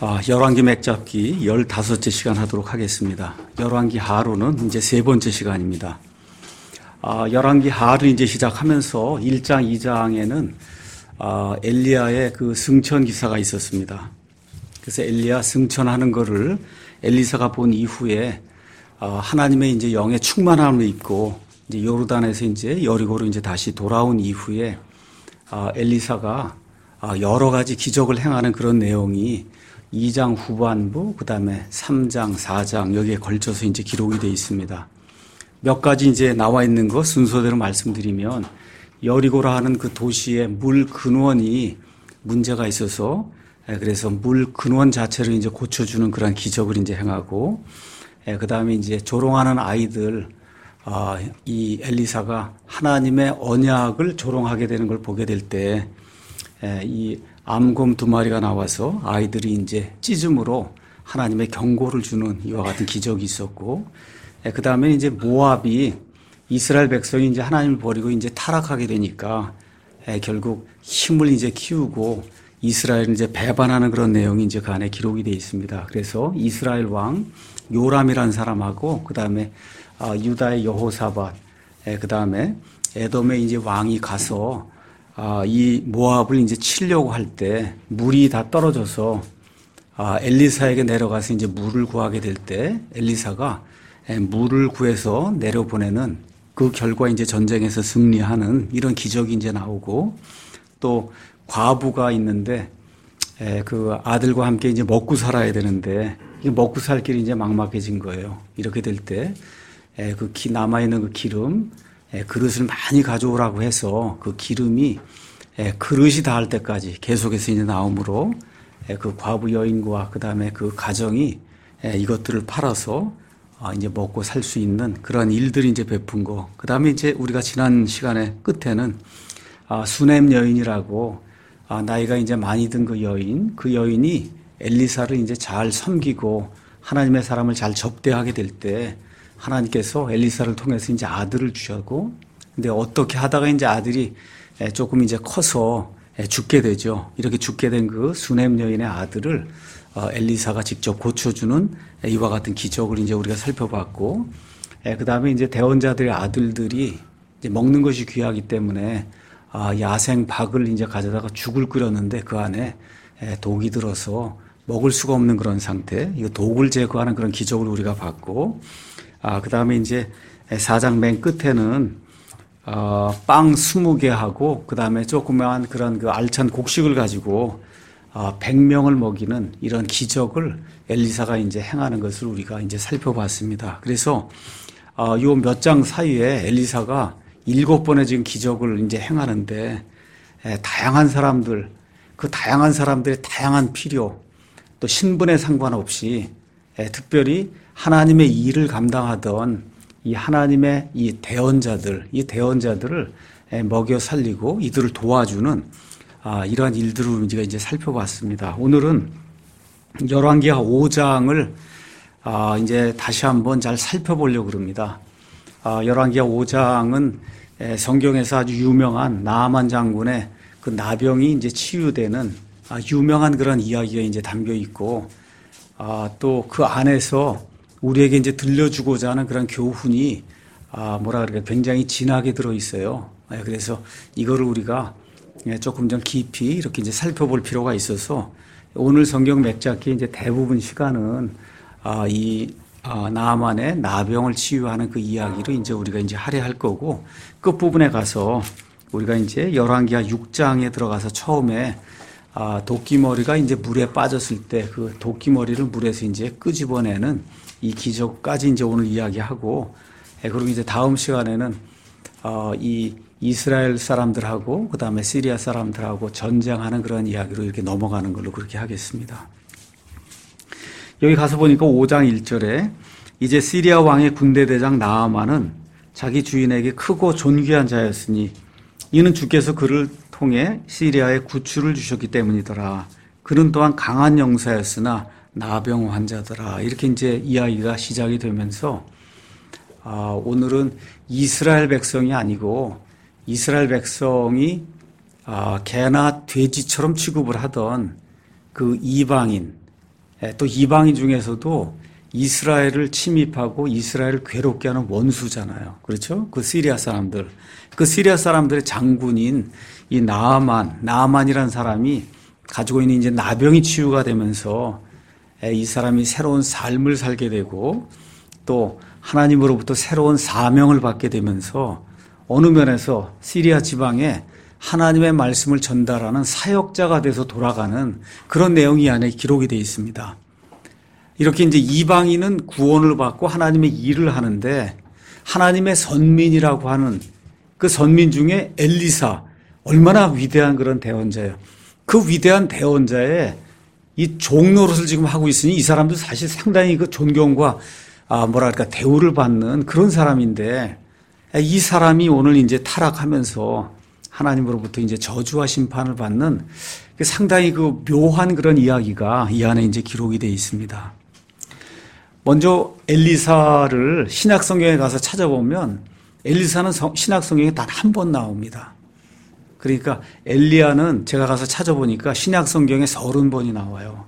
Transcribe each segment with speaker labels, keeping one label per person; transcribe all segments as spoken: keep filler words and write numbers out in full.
Speaker 1: 아, 열왕기 맥잡기 열다섯째 시간 하도록 하겠습니다. 열왕기 하루는 이제 세 번째 시간입니다. 아, 열왕기 하루 이제 시작하면서 일 장, 이 장에는 아, 엘리야의 그 승천 기사가 있었습니다. 그래서 엘리야 승천하는 거를 엘리사가 본 이후에 아, 하나님의 이제 영의 충만함을 입고 이제 요르단에서 이제 여리고로 이제 다시 돌아온 이후에 아, 엘리사가 아, 여러 가지 기적을 행하는 그런 내용이 이 장 후반부, 그 다음에 삼 장, 사 장 여기에 걸쳐서 이제 기록이 되어 있습니다. 몇 가지 이제 나와 있는 거 순서대로 말씀드리면 여리고라 하는 그 도시의 물 근원이 문제가 있어서 그래서 물 근원 자체를 이제 고쳐주는 그런 기적을 이제 행하고 그 다음에 이제 조롱하는 아이들 이 엘리사가 하나님의 언약을 조롱하게 되는 걸 보게 될 때 이 암곰 두 마리가 나와서 아이들이 이제 찢음으로 하나님의 경고를 주는 이와 같은 기적이 있었고, 그 다음에 이제 모압이 이스라엘 백성이 이제 하나님을 버리고 이제 타락하게 되니까 결국 힘을 이제 키우고 이스라엘을 이제 배반하는 그런 내용이 이제 그 안에 기록이 되어 있습니다. 그래서 이스라엘 왕 요람이라는 사람하고 그 다음에 유다의 여호사밧, 그 다음에 에돔의 이제 왕이 가서 아, 이 모압을 이제 치려고 할 때 물이 다 떨어져서 아, 엘리사에게 내려가서 이제 물을 구하게 될 때 엘리사가 물을 구해서 내려보내는 그 결과 이제 전쟁에서 승리하는 이런 기적이 이제 나오고, 또 과부가 있는데 에, 그 아들과 함께 이제 먹고 살아야 되는데 먹고 살 길이 이제 막막해진 거예요. 이렇게 될 때 그 남아 있는 그 기름 그릇을 많이 가져오라고 해서 그 기름이 그릇이 닿을 때까지 계속해서 이제 나오므로 그 과부 여인과 그 다음에 그 가정이 이것들을 팔아서 이제 먹고 살 수 있는 그런 일들이 이제 베푼 거. 그 다음에 이제 우리가 지난 시간에 끝에는 수넴 여인이라고 나이가 이제 많이 든 그 여인, 그 여인이 엘리사를 이제 잘 섬기고 하나님의 사람을 잘 접대하게 될 때 하나님께서 엘리사를 통해서 이제 아들을 주셨고, 근데 어떻게 하다가 이제 아들이 조금 이제 커서 죽게 되죠. 이렇게 죽게 된 그 수넴 여인의 아들을 엘리사가 직접 고쳐주는 이와 같은 기적을 이제 우리가 살펴봤고, 그 다음에 이제 대원자들의 아들들이 이제 먹는 것이 귀하기 때문에 야생 박을 이제 가져다가 죽을 끓였는데 그 안에 독이 들어서 먹을 수가 없는 그런 상태, 이거 독을 제거하는 그런 기적을 우리가 봤고, 아, 그 다음에 이제 사 장 맨 끝에는, 어, 빵 스무 개 하고, 그 다음에 조그마한 그런 그 알찬 곡식을 가지고, 어, 백 명을 먹이는 이런 기적을 엘리사가 이제 행하는 것을 우리가 이제 살펴봤습니다. 그래서, 어, 요 몇 장 사이에 엘리사가 일곱 번의 지금 기적을 이제 행하는데, 에, 다양한 사람들, 그 다양한 사람들의 다양한 필요, 또 신분에 상관없이, 에, 특별히 하나님의 일을 감당하던 이 하나님의 이 대언자들, 이 대언자들을 먹여 살리고 이들을 도와주는 아, 이러한 일들을 우리가 이제 살펴봤습니다. 오늘은 열왕기하 오 장을 아, 이제 다시 한번 잘 살펴보려고 합니다. 아, 열왕기하 오 장은 성경에서 아주 유명한 나아만 장군의 그 나병이 이제 치유되는 아, 유명한 그런 이야기가 이제 담겨 있고, 아, 또 그 안에서 우리에게 이제 들려주고자 하는 그런 교훈이, 아, 뭐라 그럴까, 굉장히 진하게 들어 있어요. 그래서 이거를 우리가 조금 좀 깊이 이렇게 이제 살펴볼 필요가 있어서 오늘 성경 맥잡기 이제 대부분 시간은, 아, 이, 아, 나아만의 나병을 치유하는 그 이야기를 이제 우리가 이제 할애할 거고, 끝부분에 가서 우리가 이제 열왕기하 육 장에 들어가서 처음에 아, 도끼머리가 이제 물에 빠졌을 때 그 도끼머리를 물에서 이제 끄집어내는 이 기적까지 이제 오늘 이야기하고, 그리고 이제 다음 시간에는 어, 이 이스라엘 사람들하고 그 다음에 시리아 사람들하고 전쟁하는 그런 이야기로 이렇게 넘어가는 걸로 그렇게 하겠습니다. 여기 가서 보니까 오 장 일 절에 이제 시리아 왕의 군대 대장 나아만은 자기 주인에게 크고 존귀한 자였으니 이는 주께서 그를 통해 시리아에 구출을 주셨기 때문이더라. 그는 또한 강한 용사였으나 나병 환자더라. 이렇게 이제 이야기가 시작이 되면서 아, 오늘은 이스라엘 백성이 아니고 이스라엘 백성이 아, 개나 돼지처럼 취급을 하던 그 이방인, 또 이방인 중에서도 이스라엘을 침입하고 이스라엘을 괴롭게 하는 원수잖아요. 그렇죠? 그 시리아 사람들. 그 시리아 사람들의 장군인 이 나아만, 나아만이라는 사람이 가지고 있는 이제 나병이 치유가 되면서 이 사람이 새로운 삶을 살게 되고 또 하나님으로부터 새로운 사명을 받게 되면서 어느 면에서 시리아 지방에 하나님의 말씀을 전달하는 사역자가 돼서 돌아가는 그런 내용이 안에 기록이 되어 있습니다. 이렇게 이제 이방인은 구원을 받고 하나님의 일을 하는데 하나님의 선민이라고 하는 그 선민 중에 엘리사, 얼마나 위대한 그런 대언자예요. 그 위대한 대언자의 이 종노릇을 지금 하고 있으니 이 사람도 사실 상당히 그 존경과 아 뭐랄까 대우를 받는 그런 사람인데 이 사람이 오늘 이제 타락하면서 하나님으로부터 이제 저주와 심판을 받는 상당히 그 묘한 그런 이야기가 이 안에 이제 기록이 되어 있습니다. 먼저 엘리사를 신약 성경에 가서 찾아보면 엘리사는 신약 성경에 단 한 번 나옵니다. 그러니까 엘리야는 제가 가서 찾아보니까 신약 성경에 서른 번이 나와요.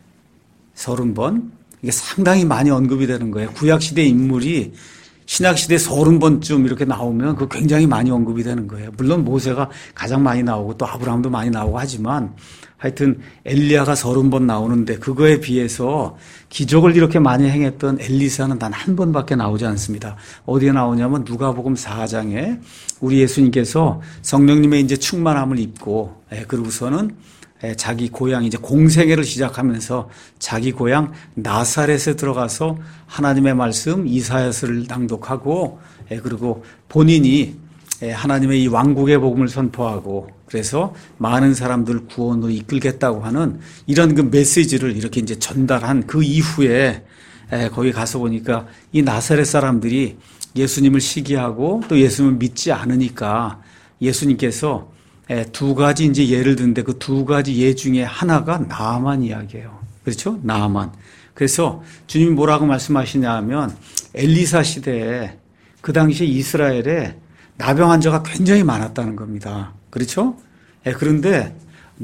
Speaker 1: 서른 번? 이게 상당히 많이 언급이 되는 거예요. 구약시대 인물이 신약시대 서른 번쯤 이렇게 나오면 그 굉장히 많이 언급이 되는 거예요. 물론 모세가 가장 많이 나오고 또 아브라함도 많이 나오고 하지만 하여튼 엘리야가 서른 번 나오는데 그거에 비해서 기적을 이렇게 많이 행했던 엘리사는 단 한 번밖에 나오지 않습니다. 어디에 나오냐면 누가복음 사 장에 우리 예수님께서 성령님의 이제 충만함을 입고 그러고서는 자기 고향 이제 공생애를 시작하면서 자기 고향 나사렛에 들어가서 하나님의 말씀 이사야서를 낭독하고 그리고 본인이 하나님의 이 왕국의 복음을 선포하고 그래서 많은 사람들 구원으로 이끌겠다고 하는 이런 그 메시지를 이렇게 이제 전달한 그 이후에 거기 가서 보니까 이 나사렛 사람들이 예수님을 시기하고 또 예수님을 믿지 않으니까 예수님께서 두 가지 이제 예를 드는데 그 두 가지 예 중에 하나가 나아만 이야기예요. 그렇죠? 나아만. 그래서 주님이 뭐라고 말씀하시냐 하면 엘리사 시대에 그 당시 이스라엘에 나병 환자가 굉장히 많았다는 겁니다. 그렇죠? 그런데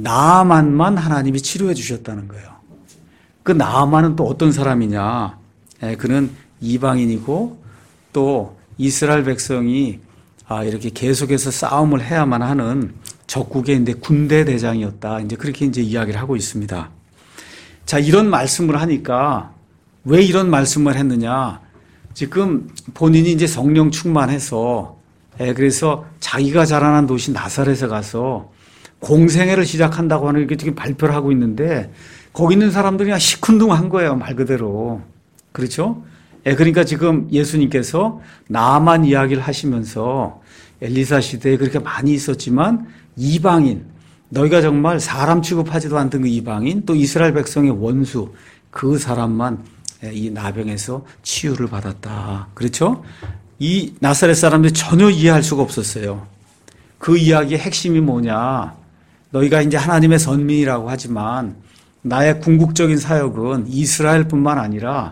Speaker 1: 나아만만 하나님이 치료해 주셨다는 거예요. 그 나아만은 또 어떤 사람이냐? 그는 이방인이고 또 이스라엘 백성이 아, 이렇게 계속해서 싸움을 해야만 하는 적국의 이제 군대 대장이었다. 이제 그렇게 이제 이야기를 하고 있습니다. 자, 이런 말씀을 하니까 왜 이런 말씀을 했느냐? 지금 본인이 이제 성령 충만해서 예, 그래서 자기가 자라난 도시 나사렛에 가서 공생애를 시작한다고 하는 이렇게 지금 발표를 하고 있는데 거기 있는 사람들이 그냥 시큰둥한 거예요. 말 그대로. 그렇죠? 예, 그러니까 지금 예수님께서 나아만 이야기를 하시면서 엘리사 시대에 그렇게 많이 있었지만 이방인, 너희가 정말 사람 취급하지도 않던 그 이방인, 또 이스라엘 백성의 원수, 그 사람만 이 나병에서 치유를 받았다. 그렇죠? 이 나사렛 사람들이 전혀 이해할 수가 없었어요. 그 이야기의 핵심이 뭐냐? 너희가 이제 하나님의 선민이라고 하지만 나의 궁극적인 사역은 이스라엘뿐만 아니라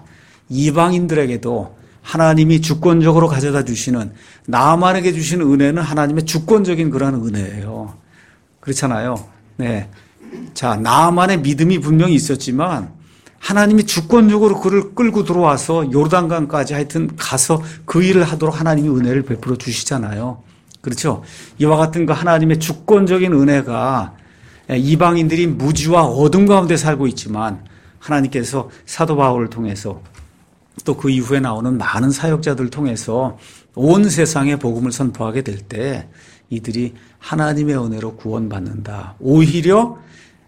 Speaker 1: 이방인들에게도 하나님이 주권적으로 가져다 주시는 나만에게 주시는 은혜는 하나님의 주권적인 그런 은혜예요. 그렇잖아요. 네. 자, 나만의 믿음이 분명히 있었지만 하나님이 주권적으로 그를 끌고 들어와서 요르단강까지 하여튼 가서 그 일을 하도록 하나님이 은혜를 베풀어 주시잖아요. 그렇죠? 이와 같은 그 하나님의 주권적인 은혜가 이방인들이 무지와 어둠 가운데 살고 있지만 하나님께서 사도 바울을 통해서 또 그 이후에 나오는 많은 사역자들을 통해서 온 세상에 복음을 선포하게 될 때 이들이 하나님의 은혜로 구원받는다. 오히려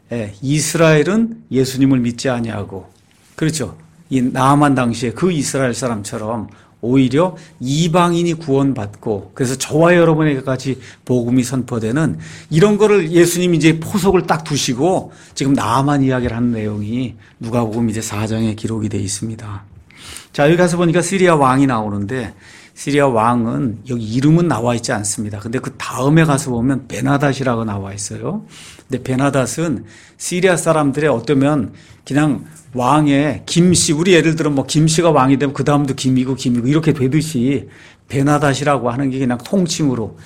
Speaker 1: 이스라엘은 예수님을 믿지 아니하고 그렇죠. 이 나아만 당시에 그 이스라엘 사람처럼 오히려 이방인이 구원받고 그래서 저와 여러분에게까지 복음이 선포되는 이런 거를 예수님이 이제 포석을 딱 두시고 지금 나아만 이야기를 하는 내용이 누가복음 이제 사 장에 기록이 되어 있습니다. 자, 여기 가서 보니까 시리아 왕이 나오는데 시리아 왕은 여기 이름은 나와 있지 않습니다. 근데 그 다음에 가서 보면 베나닷이라고 나와 있어요. 근데 베나닷은 시리아 사람들의 어쩌면 그냥 왕의 김씨, 우리 예를 들어 뭐 김씨가 왕이 되면 그 다음도 김이고 김이고 이렇게 되듯이 베나닷이라고 하는 게 그냥 통칭으로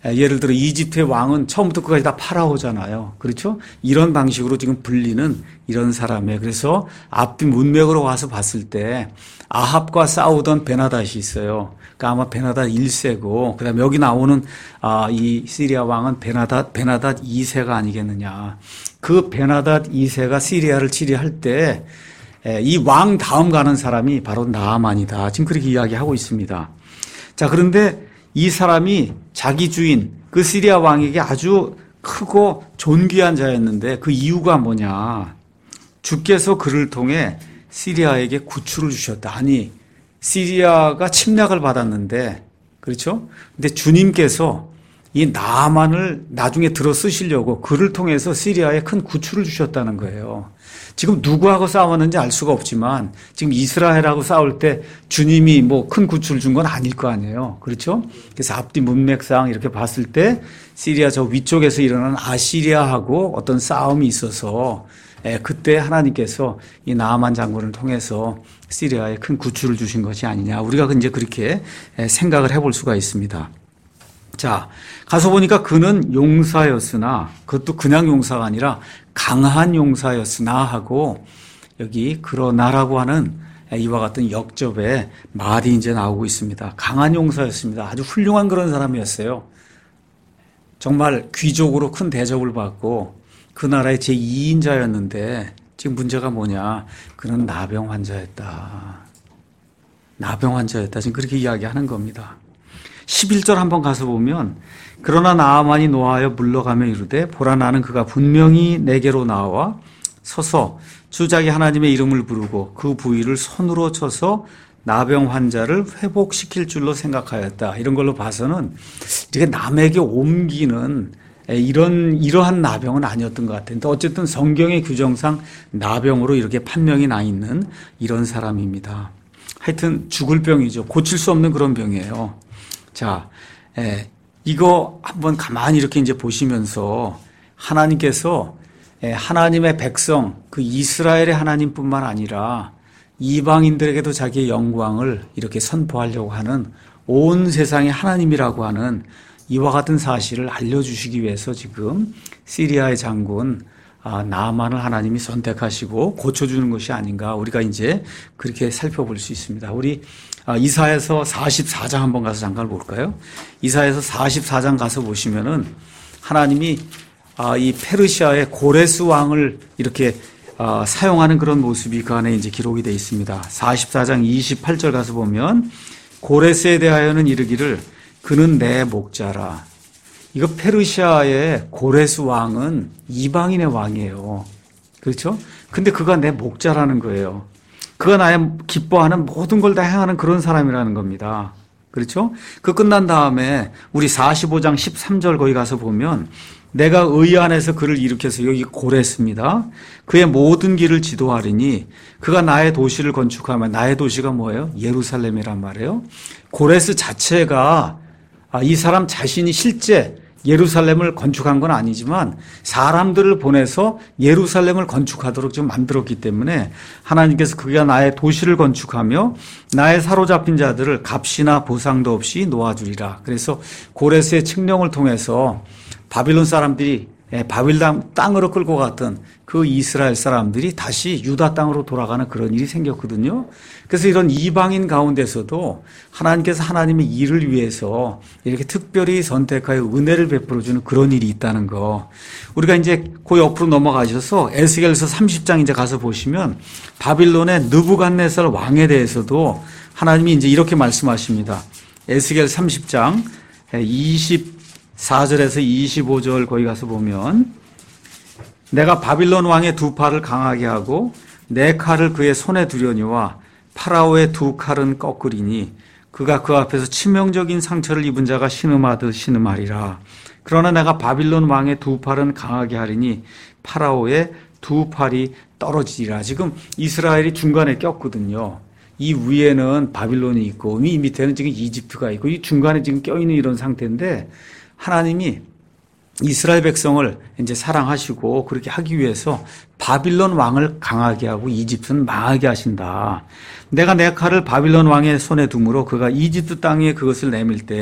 Speaker 1: 예를 들어 이집트의 왕은 처음부터 끝까지 다 파라오잖아요. 그렇죠? 이런 방식으로 지금 불리는 이런 사람이에요. 그래서 앞뒤 문맥으로 가서 봤을 때 아합과 싸우던 베나닷이 있어요. 그러니까 아마 베나닷 일 세고 그다음에 여기 나오는 아, 이 시리아 왕은 베나닷 베나닷 이 세가 아니겠느냐. 그 베나닷 이 세가 시리아를 치리할 때 이 왕 다음 가는 사람이 바로 나아만이다. 지금 그렇게 이야기하고 있습니다. 자, 그런데 이 사람이 자기 주인 그 시리아 왕에게 아주 크고 존귀한 자였는데 그 이유가 뭐냐. 주께서 그를 통해 시리아에게 구출을 주셨다. 아니, 시리아가 침략을 받았는데, 그렇죠? 근데 주님께서 이 나아만을 나중에 들어 쓰시려고 그를 통해서 시리아에 큰 구출을 주셨다는 거예요. 지금 누구하고 싸웠는지 알 수가 없지만 지금 이스라엘하고 싸울 때 주님이 뭐 큰 구출을 준 건 아닐 거 아니에요. 그렇죠? 그래서 앞뒤 문맥상 이렇게 봤을 때 시리아 저 위쪽에서 일어난 아시리아하고 어떤 싸움이 있어서 예, 그때 하나님께서 이 나아만 장군을 통해서 시리아에 큰 구출을 주신 것이 아니냐. 우리가 이제 그렇게 생각을 해볼 수가 있습니다. 자, 가서 보니까 그는 용사였으나 그것도 그냥 용사가 아니라 강한 용사였으나 하고 여기 그러나라고 하는 이와 같은 역접의 말이 이제 나오고 있습니다. 강한 용사였습니다. 아주 훌륭한 그런 사람이었어요. 정말 귀족으로 큰 대접을 받고 그 나라의 제이 인자였는데 지금 문제가 뭐냐. 그는 나병 환자였다. 나병 환자였다. 지금 그렇게 이야기하는 겁니다. 십일 절 한번 가서 보면 그러나 나아만이 노하여 물러가며 이르되 보라 나는 그가 분명히 내게로 나와 서서 주자기 하나님의 이름을 부르고 그 부위를 손으로 쳐서 나병 환자를 회복시킬 줄로 생각하였다. 이런 걸로 봐서는 이렇게 남에게 옮기는 이런 이러한 나병은 아니었던 것 같은데 어쨌든 성경의 규정상 나병으로 이렇게 판명이 나 있는 이런 사람입니다. 하여튼 죽을 병이죠. 고칠 수 없는 그런 병이에요. 자, 예, 이거 한번 가만히 이렇게 이제 보시면서 하나님께서 예, 하나님의 백성, 그 이스라엘의 하나님뿐만 아니라 이방인들에게도 자기의 영광을 이렇게 선포하려고 하는 온 세상의 하나님이라고 하는 이와 같은 사실을 알려주시기 위해서 지금 시리아의 장군 아, 나아만을 하나님이 선택하시고 고쳐주는 것이 아닌가 우리가 이제 그렇게 살펴볼 수 있습니다. 우리 아, 이사야서 사십사 장 한번 가서 잠깐 볼까요? 이사야서 사십사 장 가서 보시면은 하나님이 아, 이 페르시아의 고레스 왕을 이렇게 아, 사용하는 그런 모습이 그 안에 이제 기록이 되어 있습니다. 사십사 장 이십팔 절 가서 보면 고레스에 대하여는 이르기를 그는 내 목자라. 이거 페르시아의 고레스 왕은 이방인의 왕이에요. 그렇죠? 근데 그가 내 목자라는 거예요. 그가 나의 기뻐하는 모든 걸 다 행하는 그런 사람이라는 겁니다. 그렇죠? 그 끝난 다음에 우리 사십오 장 십삼 절 거기 가서 보면 내가 의 안에서 그를 일으켜서 여기 고레스입니다. 그의 모든 길을 지도하리니 그가 나의 도시를 건축하면 나의 도시가 뭐예요? 예루살렘이란 말이에요. 고레스 자체가 이 사람 자신이 실제 예루살렘을 건축한 건 아니지만 사람들을 보내서 예루살렘을 건축하도록 지금 만들었기 때문에 하나님께서 그가 나의 도시를 건축하며 나의 사로잡힌 자들을 값이나 보상도 없이 놓아주리라. 그래서 고레스의 칙령을 통해서 바빌론 사람들이 바빌론 땅으로 끌고 갔던 그 이스라엘 사람들이 다시 유다 땅으로 돌아가는 그런 일이 생겼거든요. 그래서 이런 이방인 가운데서도 하나님께서 하나님의 일을 위해서 이렇게 특별히 선택하여 은혜를 베풀어주는 그런 일이 있다는 거. 우리가 이제 그 옆으로 넘어가셔서 에스겔서 삼십 장 이제 가서 보시면 바빌론의 느부갓네살 왕에 대해서도 하나님이 이제 이렇게 말씀하십니다. 에스겔 삼십 장 이십사 절에서 이십오 절 거기 가서 보면 내가 바빌론 왕의 두 팔을 강하게 하고 내 칼을 그의 손에 두려니와 파라오의 두 칼은 꺾으리니 그가 그 앞에서 치명적인 상처를 입은 자가 신음하듯 신음하리라. 그러나 내가 바빌론 왕의 두 팔은 강하게 하리니 파라오의 두 팔이 떨어지리라. 지금 이스라엘이 중간에 꼈거든요. 이 위에는 바빌론이 있고 이 밑에는 지금 이집트가 있고 이 중간에 지금 껴있는 이런 상태인데 하나님이 이스라엘 백성을 이제 사랑하시고 그렇게 하기 위해서 바빌론 왕을 강하게 하고 이집트는 망하게 하신다. 내가 내 칼을 바빌론 왕의 손에 둠으로 그가 이집트 땅에 그것을 내밀 때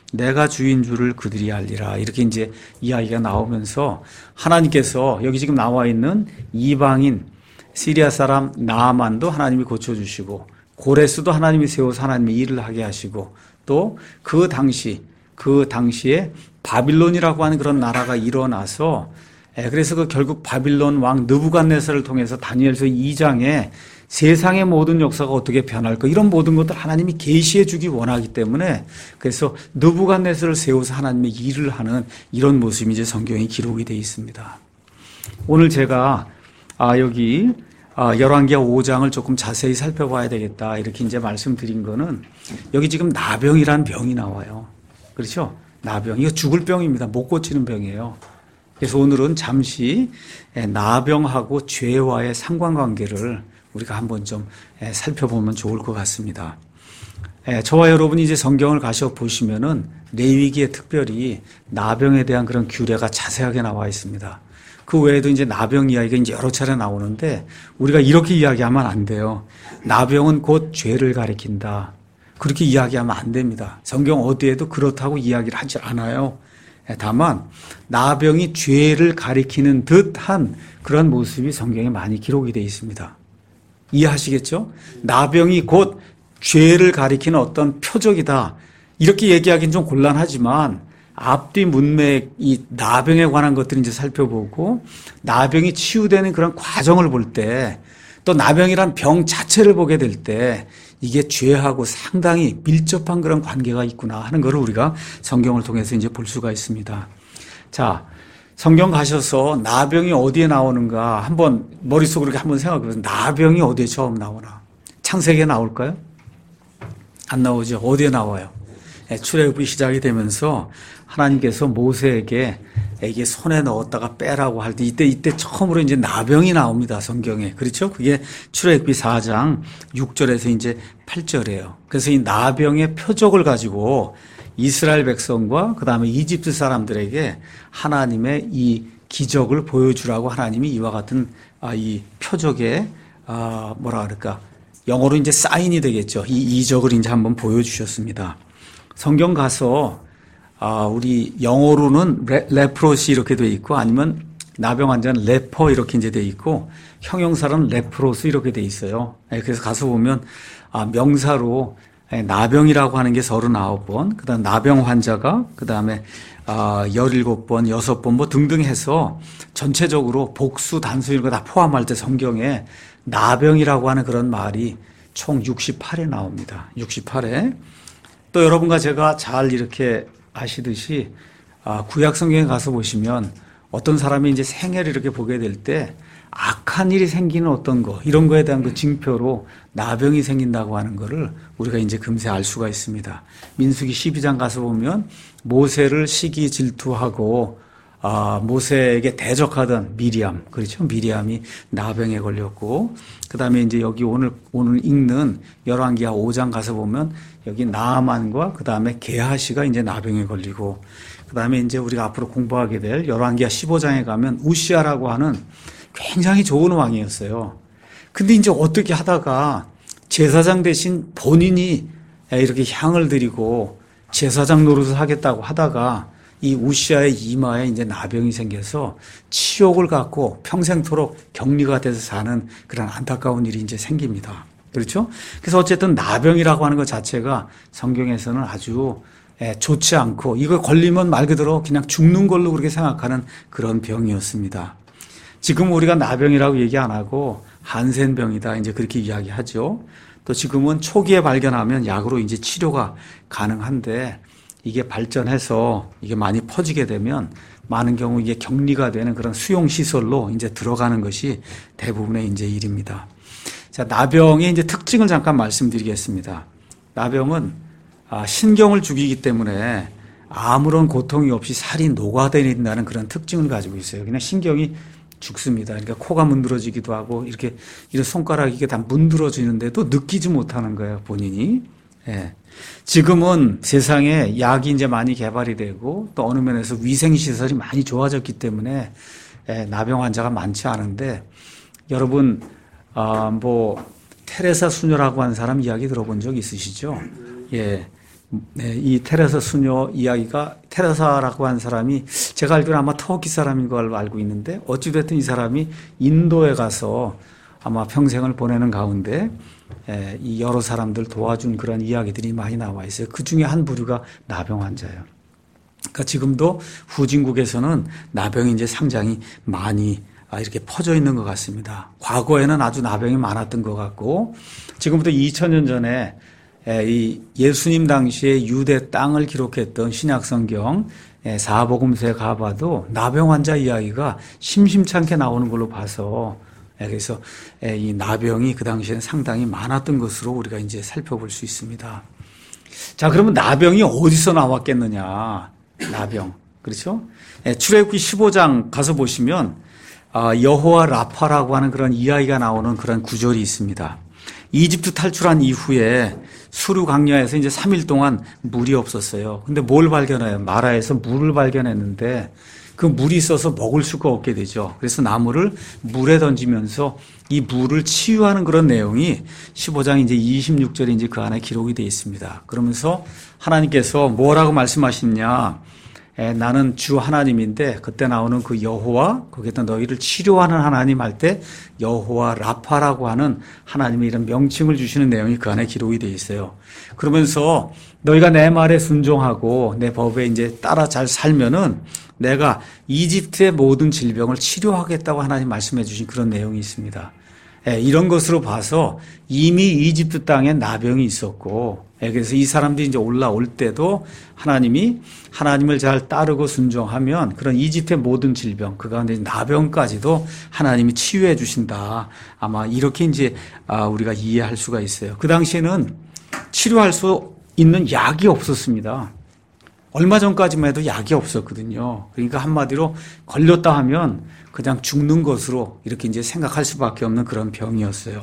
Speaker 1: 내가 주인 줄을 그들이 알리라. 이렇게 이제 이야기가 나오면서 하나님께서 여기 지금 나와 있는 이방인 시리아 사람 나아만도 하나님이 고쳐주시고 고레스도 하나님이 세워서 하나님이 일을 하게 하시고 또 그 당시 그 당시에 바빌론이라고 하는 그런 나라가 일어나서 그래서 그 결국 바빌론 왕 느부갓네살을 통해서 다니엘서 이 장에 세상의 모든 역사가 어떻게 변할까 이런 모든 것들 하나님이 계시해 주기 원하기 때문에 그래서 느부갓네살을 세워서 하나님의 일을 하는 이런 모습이 이제 성경에 기록이 되어 있습니다. 오늘 제가 아 여기 아, 열왕기하 오 장을 조금 자세히 살펴봐야 되겠다 이렇게 이제 말씀드린 거는 여기 지금 나병이란 병이 나와요. 그렇죠? 나병. 이거 죽을 병입니다. 못 고치는 병이에요. 그래서 오늘은 잠시 나병하고 죄와의 상관관계를 우리가 한번 좀 살펴보면 좋을 것 같습니다. 저와 여러분이 이제 성경을 가셔 보시면은 레위기에 특별히 나병에 대한 그런 규례가 자세하게 나와 있습니다. 그 외에도 이제 나병 이야기가 이제 여러 차례 나오는데 우리가 이렇게 이야기하면 안 돼요. 나병은 곧 죄를 가리킨다. 그렇게 이야기하면 안 됩니다. 성경 어디에도 그렇다고 이야기를 하지 않아요. 다만 나병이 죄를 가리키는 듯한 그런 모습이 성경에 많이 기록이 되어 있습니다. 이해하시겠죠? 나병이 곧 죄를 가리키는 어떤 표적이다. 이렇게 얘기하기는 좀 곤란하지만 앞뒤 문맥 이 나병에 관한 것들을 이제 살펴보고 나병이 치유되는 그런 과정을 볼 때 또 나병이란 병 자체를 보게 될 때 이게 죄하고 상당히 밀접한 그런 관계가 있구나 하는 것을 우리가 성경을 통해서 이제 볼 수가 있습니다. 자, 성경 가셔서 나병이 어디에 나오는가 한번 머릿속으로 이렇게 한번 생각해 보세요. 나병이 어디에 처음 나오나? 창세기에 나올까요? 안 나오죠. 어디에 나와요? 출애굽이 시작이 되면서 하나님께서 모세에게 이게 손에 넣었다가 빼라고 할 때 이때 이때 처음으로 이제 나병이 나옵니다. 성경에. 그렇죠? 그게 출애굽기 사 장 육 절에서 이제 팔 절이에요. 그래서 이 나병의 표적을 가지고 이스라엘 백성과 그다음에 이집트 사람들에게 하나님의 이 기적을 보여주라고 하나님이 이와 같은 이 표적의 뭐라 그럴까? 영어로 이제 사인이 되겠죠. 이 이적을 이제 한번 보여주셨습니다. 성경 가서 아, 우리 영어로는 레, 레프로시 이렇게 돼 있고 아니면 나병 환자는 레퍼 이렇게 이제 돼 있고 형용사는 레프로스 이렇게 돼 있어요. 그래서 가서 보면 아, 명사로 나병이라고 하는 게 서른아홉 번, 그다음 나병 환자가 그다음에 아, 열일곱 번, 여섯 번 뭐 등등 해서 전체적으로 복수 단수 이런 거 다 포함할 때 성경에 나병이라고 하는 그런 말이 총 육십팔 회 나옵니다. 육십팔 회. 또 여러분과 제가 잘 이렇게 아시듯이 구약 성경에 가서 보시면 어떤 사람이 이제 생애를 이렇게 보게 될 때 악한 일이 생기는 어떤 거 이런 거에 대한 그 징표로 나병이 생긴다고 하는 거를 우리가 이제 금세 알 수가 있습니다. 민수기 십이 장 가서 보면 모세를 시기 질투하고 아, 모세에게 대적하던 미리암, 그렇죠? 미리암이 나병에 걸렸고, 그 다음에 이제 여기 오늘, 오늘 읽는 열왕기하 오 장 가서 보면 여기 나아만과 그 다음에 게하시가 이제 나병에 걸리고, 그 다음에 이제 우리가 앞으로 공부하게 될 열왕기하 십오 장에 가면 우시아라고 하는 굉장히 좋은 왕이었어요. 근데 이제 어떻게 하다가 제사장 대신 본인이 이렇게 향을 드리고 제사장 노릇을 하겠다고 하다가 이 우시아의 이마에 이제 나병이 생겨서 치욕을 갖고 평생토록 격리가 돼서 사는 그런 안타까운 일이 이제 생깁니다. 그렇죠? 그래서 어쨌든 나병이라고 하는 것 자체가 성경에서는 아주 좋지 않고 이거 걸리면 말 그대로 그냥 죽는 걸로 그렇게 생각하는 그런 병이었습니다. 지금 우리가 나병이라고 얘기 안 하고 한센병이다 이제 그렇게 이야기하죠. 또 지금은 초기에 발견하면 약으로 이제 치료가 가능한데 이게 발전해서 이게 많이 퍼지게 되면 많은 경우 이게 격리가 되는 그런 수용시설로 이제 들어가는 것이 대부분의 이제 일입니다. 자, 나병의 이제 특징을 잠깐 말씀드리겠습니다. 나병은 신경을 죽이기 때문에 아무런 고통이 없이 살이 녹아내린다는 그런 특징을 가지고 있어요. 그냥 신경이 죽습니다. 그러니까 코가 문드러지기도 하고 이렇게 이런 손가락이 이게 다 문드러지는데도 느끼지 못하는 거예요, 본인이. 예. 지금은 세상에 약이 이제 많이 개발이 되고 또 어느 면에서 위생시설이 많이 좋아졌기 때문에 예, 나병 환자가 많지 않은데 여러분, 아, 뭐, 테레사 수녀라고 하는 사람 이야기 들어본 적 있으시죠? 예. 네, 이 테레사 수녀 이야기가 테레사라고 한 사람이 제가 알기로는 아마 터키 사람인 걸로 알고 있는데 어찌됐든 이 사람이 인도에 가서 아마 평생을 보내는 가운데 이 여러 사람들 도와준 그런 이야기들이 많이 나와 있어요. 그 중에 한 부류가 나병 환자예요. 그러니까 지금도 후진국에서는 나병이 이제 상당히 많이 이렇게 퍼져 있는 것 같습니다. 과거에는 아주 나병이 많았던 것 같고 지금부터 이천 년 전에 이 예수님 당시에 유대 땅을 기록했던 신약성경 사복음서에 가봐도 나병 환자 이야기가 심심찮게 나오는 걸로 봐서 그래서 이 나병이 그 당시에는 상당히 많았던 것으로 우리가 이제 살펴볼 수 있습니다. 자, 그러면 나병이 어디서 나왔겠느냐? 나병. 그렇죠? 출애굽기 십오 장 가서 보시면 여호와 라파라고 하는 그런 이야기가 나오는 그런 구절이 있습니다. 이집트 탈출한 이후에 수르 광야에서 이제 삼 일 동안 물이 없었어요. 근데 뭘 발견해요? 마라에서 물을 발견했는데 그 물이 있어서 먹을 수가 없게 되죠. 그래서 나무를 물에 던지면서 이 물을 치유하는 그런 내용이 십오 장 이제 이십육 절에 이제 그 안에 기록이 되어 있습니다. 그러면서 하나님께서 뭐라고 말씀하시냐? 에, 나는 주 하나님인데 그때 나오는 그 여호와 거기에다 너희를 치료하는 하나님 할 때 여호와 라파라고 하는 하나님의 이런 명칭을 주시는 내용이 그 안에 기록이 되어 있어요. 그러면서 너희가 내 말에 순종하고 내 법에 이제 따라 잘 살면은 내가 이집트의 모든 질병을 치료하겠다고 하나님 말씀해 주신 그런 내용이 있습니다. 예, 이런 것으로 봐서 이미 이집트 땅에 나병이 있었고, 예, 그래서 이 사람들이 이제 올라올 때도 하나님이 하나님을 잘 따르고 순종하면 그런 이집트의 모든 질병, 그 가운데 나병까지도 하나님이 치유해 주신다. 아마 이렇게 이제 우리가 이해할 수가 있어요. 그 당시에는 치료할 수 있는 약이 없었습니다. 얼마 전까지만 해도 약이 없었거든요. 그러니까 한마디로 걸렸다 하면 그냥 죽는 것으로 이렇게 이제 생각할 수밖에 없는 그런 병이었어요.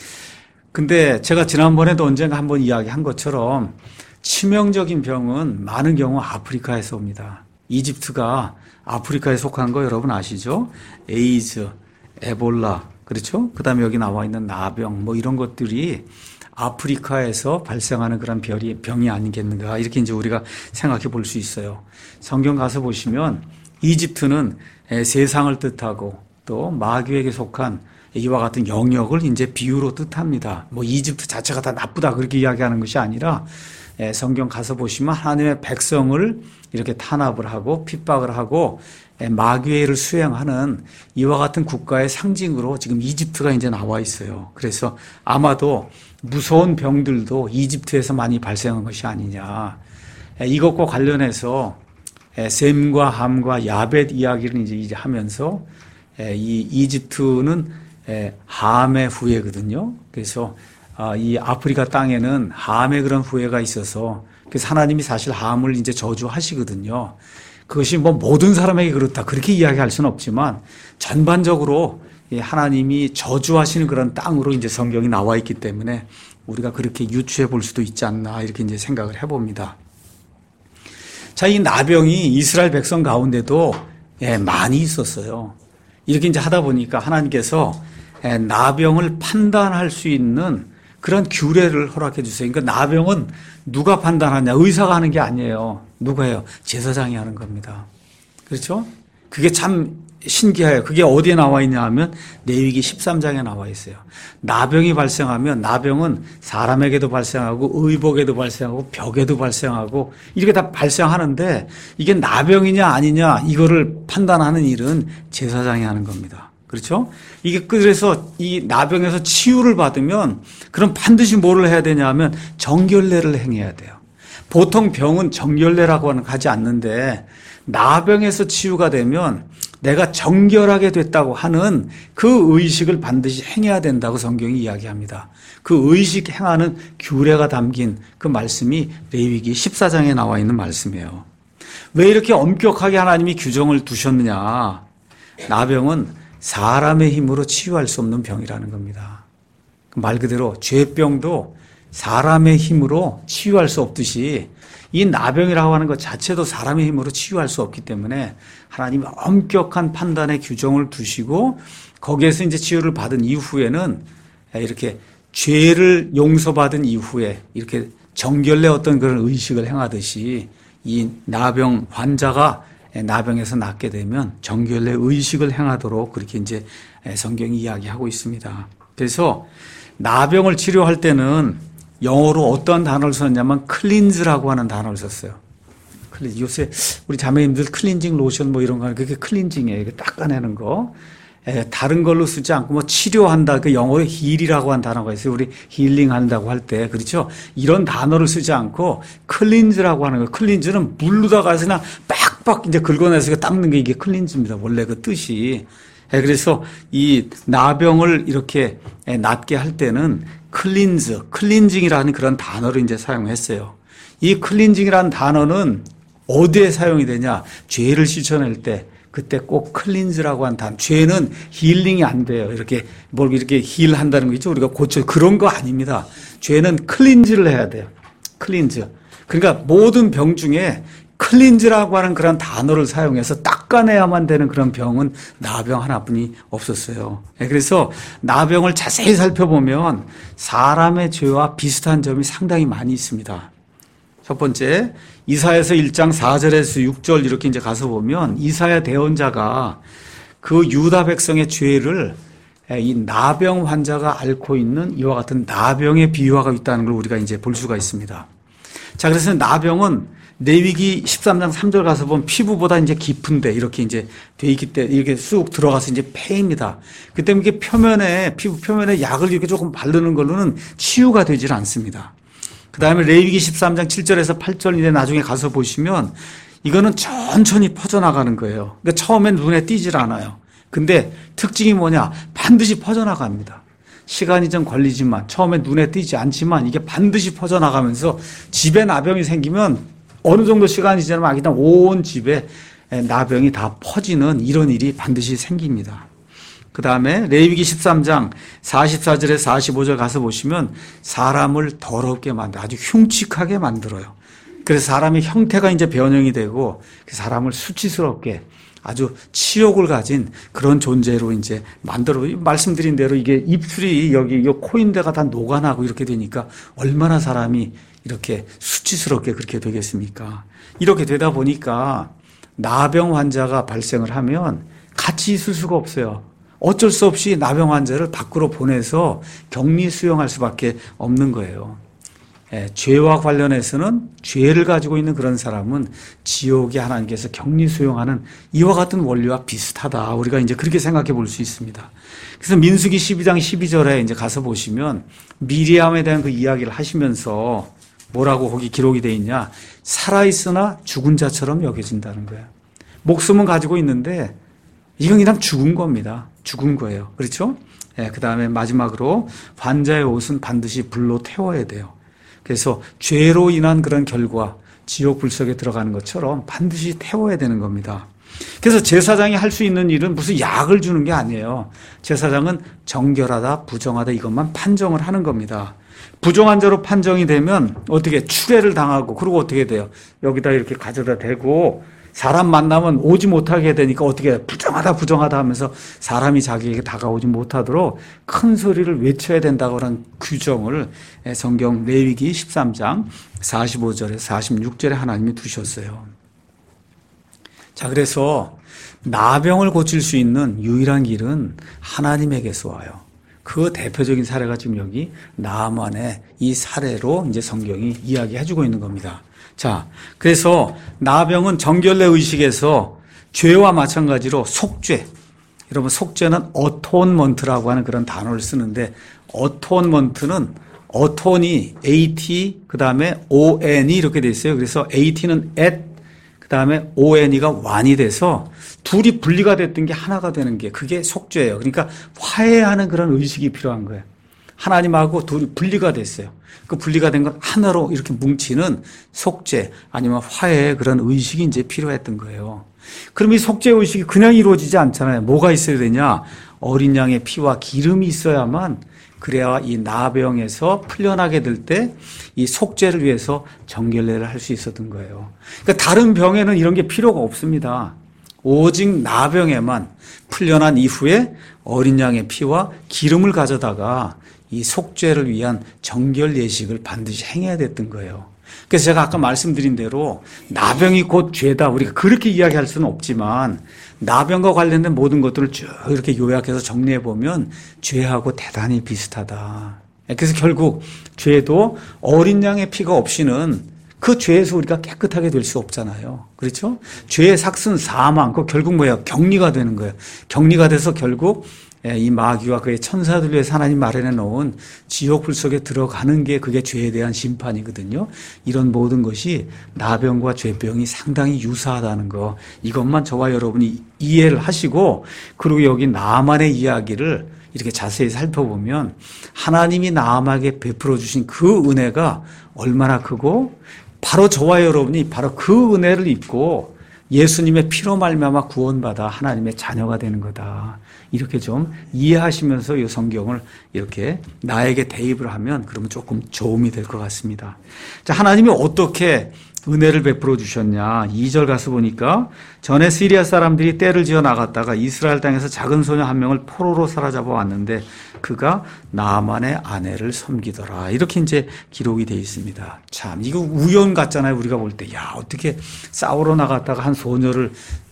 Speaker 1: 근데 제가 지난번에도 언젠가 한번 이야기한 것처럼 치명적인 병은 많은 경우 아프리카에서 옵니다. 이집트가 아프리카에 속한 거 여러분 아시죠? 에이즈, 에볼라, 그렇죠? 그 다음에 여기 나와 있는 나병, 뭐 이런 것들이 아프리카에서 발생하는 그런 병이, 병이 아니겠는가. 이렇게 이제 우리가 생각해 볼 수 있어요. 성경 가서 보시면 이집트는 세상을 뜻하고 또 마귀에게 속한 이와 같은 영역을 이제 비유로 뜻합니다. 뭐 이집트 자체가 다 나쁘다 그렇게 이야기하는 것이 아니라 성경 가서 보시면 하나님의 백성을 이렇게 탄압을 하고 핍박을 하고 마귀의 일을 수행하는 이와 같은 국가의 상징으로 지금 이집트가 이제 나와 있어요. 그래서 아마도 무서운 병들도 이집트에서 많이 발생한 것이 아니냐. 이것과 관련해서 셈과 함과 야벳 이야기를 이제 하면서 이 이집트는 함의 후예거든요. 그래서 이 아프리카 땅에는 함의 그런 후예가 있어서 그래서 하나님이 사실 함을 이제 저주하시거든요. 그것이 뭐 모든 사람에게 그렇다 그렇게 이야기할 수는 없지만 전반적으로 하나님이 저주하시는 그런 땅으로 이제 성경이 나와 있기 때문에 우리가 그렇게 유추해 볼 수도 있지 않나 이렇게 이제 생각을 해봅니다. 자, 이 나병이 이스라엘 백성 가운데도 예, 많이 있었어요. 이렇게 이제 하다 보니까 하나님께서 예, 나병을 판단할 수 있는 그런 규례를 허락해 주세요. 그러니까 나병은 누가 판단하냐? 의사가 하는 게 아니에요. 누가 해요? 제사장이 하는 겁니다. 그렇죠? 그게 참 신기해요. 그게 어디에 나와 있냐 하면 레위기 십삼 장에 나와 있어요. 나병이 발생하면 나병은 사람에게도 발생하고 의복에도 발생하고 벽에도 발생하고 이렇게 다 발생하는데 이게 나병이냐 아니냐 이거를 판단하는 일은 제사장이 하는 겁니다. 그렇죠? 이게 그래서 이 나병에서 치유를 받으면 그럼 반드시 뭐를 해야 되냐 하면 정결례를 행해야 돼요. 보통 병은 정결례라고 하지 않는데 나병에서 치유가 되면 내가 정결하게 됐다고 하는 그 의식을 반드시 행해야 된다고 성경이 이야기합니다. 그 의식 행하는 규례가 담긴 그 말씀이 레위기 십사 장에 나와 있는 말씀이에요. 왜 이렇게 엄격하게 하나님이 규정을 두셨느냐? 나병은 사람의 힘으로 치유할 수 없는 병이라는 겁니다. 말 그대로 죄병도 사람의 힘으로 치유할 수 없듯이 이 나병이라고 하는 것 자체도 사람의 힘으로 치유할 수 없기 때문에 하나님이 엄격한 판단의 규정을 두시고 거기에서 이제 치유를 받은 이후에는 이렇게 죄를 용서받은 이후에 이렇게 정결례 어떤 그런 의식을 행하듯이 이 나병 환자가 나병에서 낫게 되면 정결례 의식을 행하도록 그렇게 이제 성경이 이야기하고 있습니다. 그래서 나병을 치료할 때는 영어로 어떠한 단어를 썼냐면 클린즈라고 하는 단어를 썼어요. 요새 우리 자매님들 클린징 로션 뭐 이런 거 그게 클린징이에요. 닦아내는 거. 에, 다른 걸로 쓰지 않고 뭐 치료한다. 그 영어로 힐이라고 한 단어가 있어요. 우리 힐링 한다고 할 때. 그렇죠? 이런 단어를 쓰지 않고 클린즈라고 하는 거예요. 클린즈는 물로다가 해서 그냥 빡빡 이제 긁어내서 닦는 게 이게 클린즈입니다. 원래 그 뜻이. 에, 그래서 이 나병을 이렇게 에, 낫게 할 때는 클린즈, 클린징이라는 그런 단어를 이제 사용했어요. 이 클린징이라는 단어는 어디에 사용이 되냐? 죄를 씻어낼 때 그때 꼭 클린즈라고 한 단어. 죄는 힐링이 안 돼요. 이렇게 뭘 이렇게 힐한다는 거 있죠? 우리가 고쳐 그런 거 아닙니다. 죄는 클린즈를 해야 돼요. 클린즈. 그러니까 모든 병 중에 클린즈라고 하는 그런 단어를 사용해서 닦아내야만 되는 그런 병은 나병 하나뿐이 없었어요. 그래서 나병을 자세히 살펴보면 사람의 죄와 비슷한 점이 상당히 많이 있습니다. 첫 번째, 이사야서 일 장 사 절에서 육 절 이렇게 이제 가서 보면 이사야 대언자가 그 유다 백성의 죄를 이 나병 환자가 앓고 있는 이와 같은 나병에 비유하고 있다는 걸 우리가 이제 볼 수가 있습니다. 자, 그래서 나병은 레위기 십삼 장 삼 절 가서 보면 피부보다 이제 깊은데 이렇게 이제 돼 있기 때문에 이렇게 쑥 들어가서 이제 폐입니다. 그 때문에 이게 표면에, 피부 표면에 약을 이렇게 조금 바르는 걸로는 치유가 되질 않습니다. 그 다음에 레위기 십삼 장 칠 절에서 팔 절 이제 나중에 가서 보시면 이거는 천천히 퍼져나가는 거예요. 그러니까 처음엔 눈에 띄질 않아요. 근데 특징이 뭐냐? 반드시 퍼져나갑니다. 시간이 좀 걸리지만 처음에 눈에 띄지 않지만 이게 반드시 퍼져나가면서 집에 나병이 생기면 어느 정도 시간이 지나면 그냥 온 집에 나병이 다 퍼지는 이런 일이 반드시 생깁니다. 그 다음에 레위기 십삼 장 사십사 절에서 사십오 절 가서 보시면 사람을 더럽게 만들어 아주 흉측하게 만들어요. 그래서 사람의 형태가 이제 변형이 되고 사람을 수치스럽게 아주 치욕을 가진 그런 존재로 이제 만들어. 말씀드린 대로 이게 입술이 여기 이 코인대가 다 녹아나고 이렇게 되니까 얼마나 사람이 이렇게 수치스럽게 그렇게 되겠습니까? 이렇게 되다 보니까 나병 환자가 발생을 하면 같이 있을 수가 없어요. 어쩔 수 없이 나병 환자를 밖으로 보내서 격리 수용할 수밖에 없는 거예요. 예, 죄와 관련해서는 죄를 가지고 있는 그런 사람은 지옥에 하나님께서 격리 수용하는 이와 같은 원리와 비슷하다. 우리가 이제 그렇게 생각해 볼 수 있습니다. 그래서 민수기 십이 장 십이 절에 이제 가서 보시면 미리암에 대한 그 이야기를 하시면서 뭐라고 거기 기록이 되어 있냐? 살아있으나 죽은 자처럼 여겨진다는 거예요. 목숨은 가지고 있는데 이건 그냥 죽은 겁니다. 죽은 거예요. 그렇죠? 예, 그 다음에 마지막으로 환자의 옷은 반드시 불로 태워야 돼요. 그래서 죄로 인한 그런 결과 지옥 불속에 들어가는 것처럼 반드시 태워야 되는 겁니다. 그래서 제사장이 할 수 있는 일은 무슨 약을 주는 게 아니에요. 제사장은 정결하다, 부정하다 이것만 판정을 하는 겁니다. 부정한 자로 판정이 되면 어떻게 추례를 당하고 그리고 어떻게 돼요? 여기다 이렇게 가져다 대고 사람 만나면 오지 못하게 되니까 어떻게 부정하다 부정하다 하면서 사람이 자기에게 다가오지 못하도록 큰 소리를 외쳐야 된다고 하는 규정을 성경 레위기 십삼 장 사십오 절에서 사십육 절에 하나님이 두셨어요. 자, 그래서 나병을 고칠 수 있는 유일한 길은 하나님에게서 와요. 그 대표적인 사례가 지금 여기 나아만의 이 사례로 이제 성경이 이야기해주고 있는 겁니다. 자, 그래서 나병은 정결례 의식에서 죄와 마찬가지로 속죄. 여러분, 속죄는 어톤먼트라고 하는 그런 단어를 쓰는데, 어톤먼트는 어톤이 에이티, 그 다음에 오엔이 이렇게 돼 있어요. 그래서 에이티는 at, 그 다음에 오엔이가 완이 돼서 둘이 분리가 됐던 게 하나가 되는 게 그게 속죄예요. 그러니까 화해하는 그런 의식이 필요한 거예요. 하나님하고 둘이 분리가 됐어요. 그 분리가 된 건 하나로 이렇게 뭉치는 속죄 아니면 화해의 그런 의식이 이제 필요했던 거예요. 그럼 이 속죄 의식이 그냥 이루어지지 않잖아요. 뭐가 있어야 되냐? 어린 양의 피와 기름이 있어야만 그래야 이 나병에서 풀려나게 될 때 이 속죄를 위해서 정결례를 할 수 있었던 거예요. 그러니까 다른 병에는 이런 게 필요가 없습니다. 오직 나병에만 풀려난 이후에 어린 양의 피와 기름을 가져다가 이 속죄를 위한 정결 예식을 반드시 행해야 됐던 거예요. 그래서 제가 아까 말씀드린 대로 나병이 곧 죄다 우리가 그렇게 이야기할 수는 없지만 나병과 관련된 모든 것들을 쭉 이렇게 요약해서 정리해 보면 죄하고 대단히 비슷하다. 그래서 결국 죄도 어린 양의 피가 없이는 그 죄에서 우리가 깨끗하게 될 수 없잖아요. 그렇죠? 죄의 삭은 사망, 그 결국 뭐예요? 격리가 되는 거예요. 격리가 돼서 결국 이 마귀와 그의 천사들 위해서 하나님 마련해 놓은 지옥불 속에 들어가는 게 그게 죄에 대한 심판이거든요. 이런 모든 것이 나병과 죄병이 상당히 유사하다는 거, 이것만 저와 여러분이 이해를 하시고, 그리고 여기 나만의 이야기를 이렇게 자세히 살펴보면 하나님이 나암에게 베풀어 주신 그 은혜가 얼마나 크고, 바로 저와 여러분이 바로 그 은혜를 입고 예수님의 피로 말미암아 구원받아 하나님의 자녀가 되는 거다. 이렇게 좀 이해하시면서 이 성경을 이렇게 나에게 대입을 하면 그러면 조금 도움이 될 것 같습니다. 자, 하나님이 어떻게 은혜를 베풀어 주셨냐. 이 절 가서 보니까 전에 시리아 사람들이 떼를 지어 나갔다가 이스라엘 땅에서 작은 소녀 한 명을 포로로 사로잡아 왔는데 그가 나만의 아내를 섬기더라. 이렇게 이제 기록이 되어 있습니다. 참, 이거 우연 같잖아요. 우리가 볼 때. 야, 어떻게 싸우러 나갔다가 한 소녀를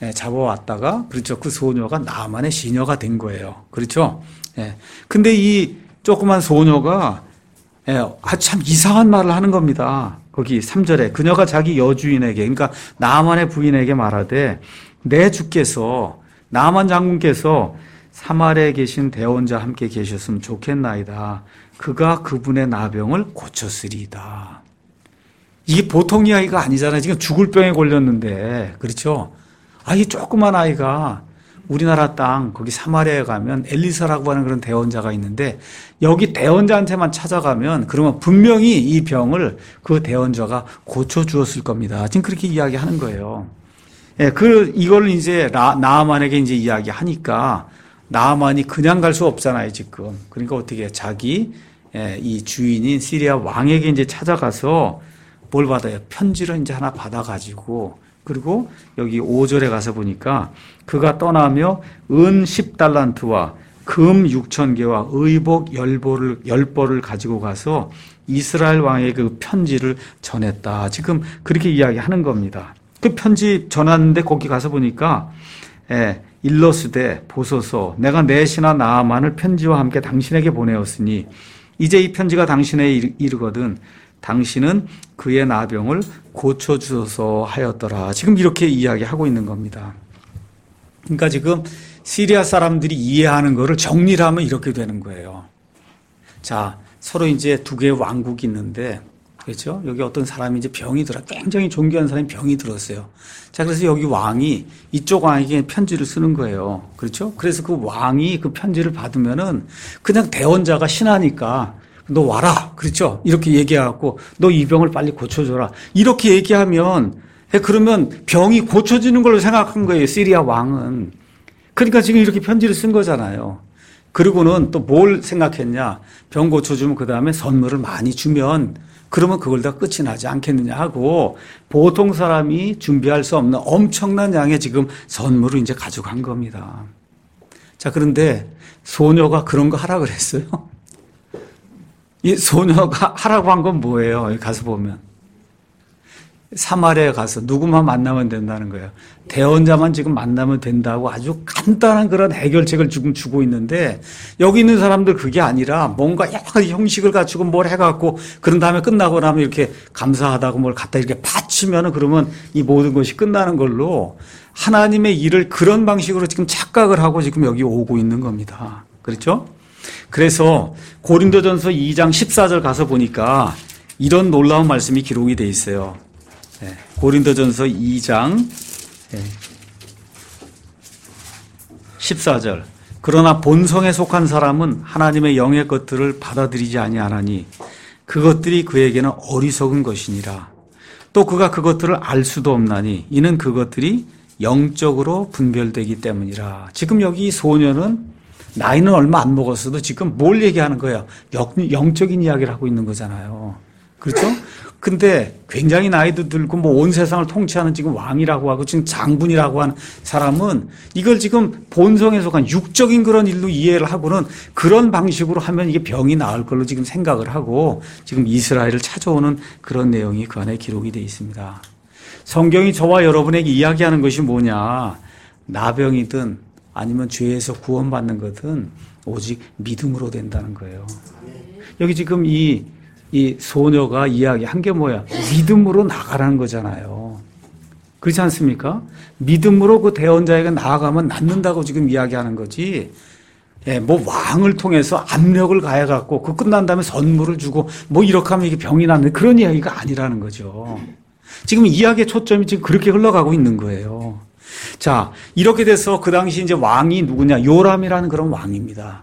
Speaker 1: 잡아왔다가, 그렇죠. 그 소녀가 나만의 시녀가 된 거예요. 그렇죠. 예. 근데 이 조그만 소녀가 예, 아, 참 이상한 말을 하는 겁니다. 거기 삼 절에 그녀가 자기 여주인에게, 그러니까 나만의 부인에게 말하되 내 주께서, 나만 장군께서 사마리아에 계신 대원자와 함께 계셨으면 좋겠나이다. 그가 그분의 나병을 고쳤으리이다. 이게 보통 이야기가 아니잖아요. 지금 죽을 병에 걸렸는데, 그렇죠? 아, 이 조그만 아이가 우리나라 땅 거기 사마리아에 가면 엘리사라고 하는 그런 대원자가 있는데 여기 대원자한테만 찾아가면 그러면 분명히 이 병을 그 대원자가 고쳐주었을 겁니다. 지금 그렇게 이야기하는 거예요. 예, 그 이걸 이제 나아만에게 이제 이야기하니까 나아만이 그냥 갈 수 없잖아요, 지금. 그러니까 어떻게 자기 예, 이 주인인 시리아 왕에게 이제 찾아가서 뭘 받아요? 편지를 이제 하나 받아가지고. 그리고 여기 오 절에 가서 보니까 그가 떠나며 은 십 달란트와 금 육천 개와 의복 열 벌을, 열 벌을 가지고 가서 이스라엘 왕에게 그 편지를 전했다. 지금 그렇게 이야기하는 겁니다. 그 편지 전하는데 거기 가서 보니까 예, 일러스되 보소서 내가 내 신하 나아만을 편지와 함께 당신에게 보내었으니 이제 이 편지가 당신에 이르거든 당신은 그의 나병을 고쳐주소서 하였더라. 지금 이렇게 이야기하고 있는 겁니다. 그러니까 지금 시리아 사람들이 이해하는 거를 정리를 하면 이렇게 되는 거예요. 자, 서로 이제 두 개의 왕국이 있는데, 그렇죠? 여기 어떤 사람이 이제 병이 들어, 굉장히 존귀한 사람이 병이 들었어요. 자, 그래서 여기 왕이 이쪽 왕에게 편지를 쓰는 거예요. 그렇죠? 그래서 그 왕이 그 편지를 받으면은 그냥 대원자가 신하니까 너 와라. 그렇죠? 이렇게 얘기해갖고 너 이 병을 빨리 고쳐줘라. 이렇게 얘기하면 그러면 병이 고쳐지는 걸로 생각한 거예요. 시리아 왕은. 그러니까 지금 이렇게 편지를 쓴 거잖아요. 그리고는 또 뭘 생각했냐. 병 고쳐주면 그 다음에 선물을 많이 주면 그러면 그걸 다 끝이 나지 않겠느냐 하고 보통 사람이 준비할 수 없는 엄청난 양의 지금 선물을 이제 가져간 겁니다. 자, 그런데 소녀가 그런 거 하라 그랬어요. 이 소녀가 하라고 한 건 뭐예요? 여기 가서 보면. 사마리아에 가서 누구만 만나면 된다는 거예요. 대원자만 지금 만나면 된다고 아주 간단한 그런 해결책을 지금 주고 있는데 여기 있는 사람들 그게 아니라 뭔가 약간 형식을 갖추고 뭘 해갖고 그런 다음에 끝나고 나면 이렇게 감사하다고 뭘 갖다 이렇게 바치면은 그러면 이 모든 것이 끝나는 걸로 하나님의 일을 그런 방식으로 지금 착각을 하고 지금 여기 오고 있는 겁니다. 그렇죠? 그래서 고린도전서 이 장 십사 절 가서 보니까 이런 놀라운 말씀이 기록이 되어 있어요. 네, 고린도전서 이 장 네, 십사 절 그러나 본성에 속한 사람은 하나님의 영의 것들을 받아들이지 아니하나니 그것들이 그에게는 어리석은 것이니라. 또 그가 그것들을 알 수도 없나니 이는 그것들이 영적으로 분별되기 때문이라. 지금 여기 소녀는 나이는 얼마 안 먹었어도 지금 뭘 얘기하는 거예요? 영, 영적인 이야기를 하고 있는 거잖아요. 그렇죠? 근데 굉장히 나이도 들고 뭐 온 세상을 통치하는 지금 왕이라고 하고 지금 장군이라고 하는 사람은 이걸 지금 본성에 속한 육적인 그런 일로 이해를 하고는 그런 방식으로 하면 이게 병이 나을 걸로 지금 생각을 하고 지금 이스라엘을 찾아오는 그런 내용이 그 안에 기록이 되어 있습니다. 성경이 저와 여러분에게 이야기하는 것이 뭐냐? 나병이든 아니면 죄에서 구원받는 것은 오직 믿음으로 된다는 거예요. 여기 지금 이 이 소녀가 이야기한 게 뭐야? 믿음으로 나가라는 거잖아요. 그렇지 않습니까? 믿음으로 그 대언자에게 나아가면 낫는다고 지금 이야기하는 거지. 예, 뭐 왕을 통해서 압력을 가해갖고 그 끝난 다음에 선물을 주고 뭐 이렇게 하면 이게 병이 낫는 그런 이야기가 아니라는 거죠. 지금 이야기의 초점이 지금 그렇게 흘러가고 있는 거예요. 자, 이렇게 돼서 그 당시 이제 왕이 누구냐? 요람이라는 그런 왕입니다.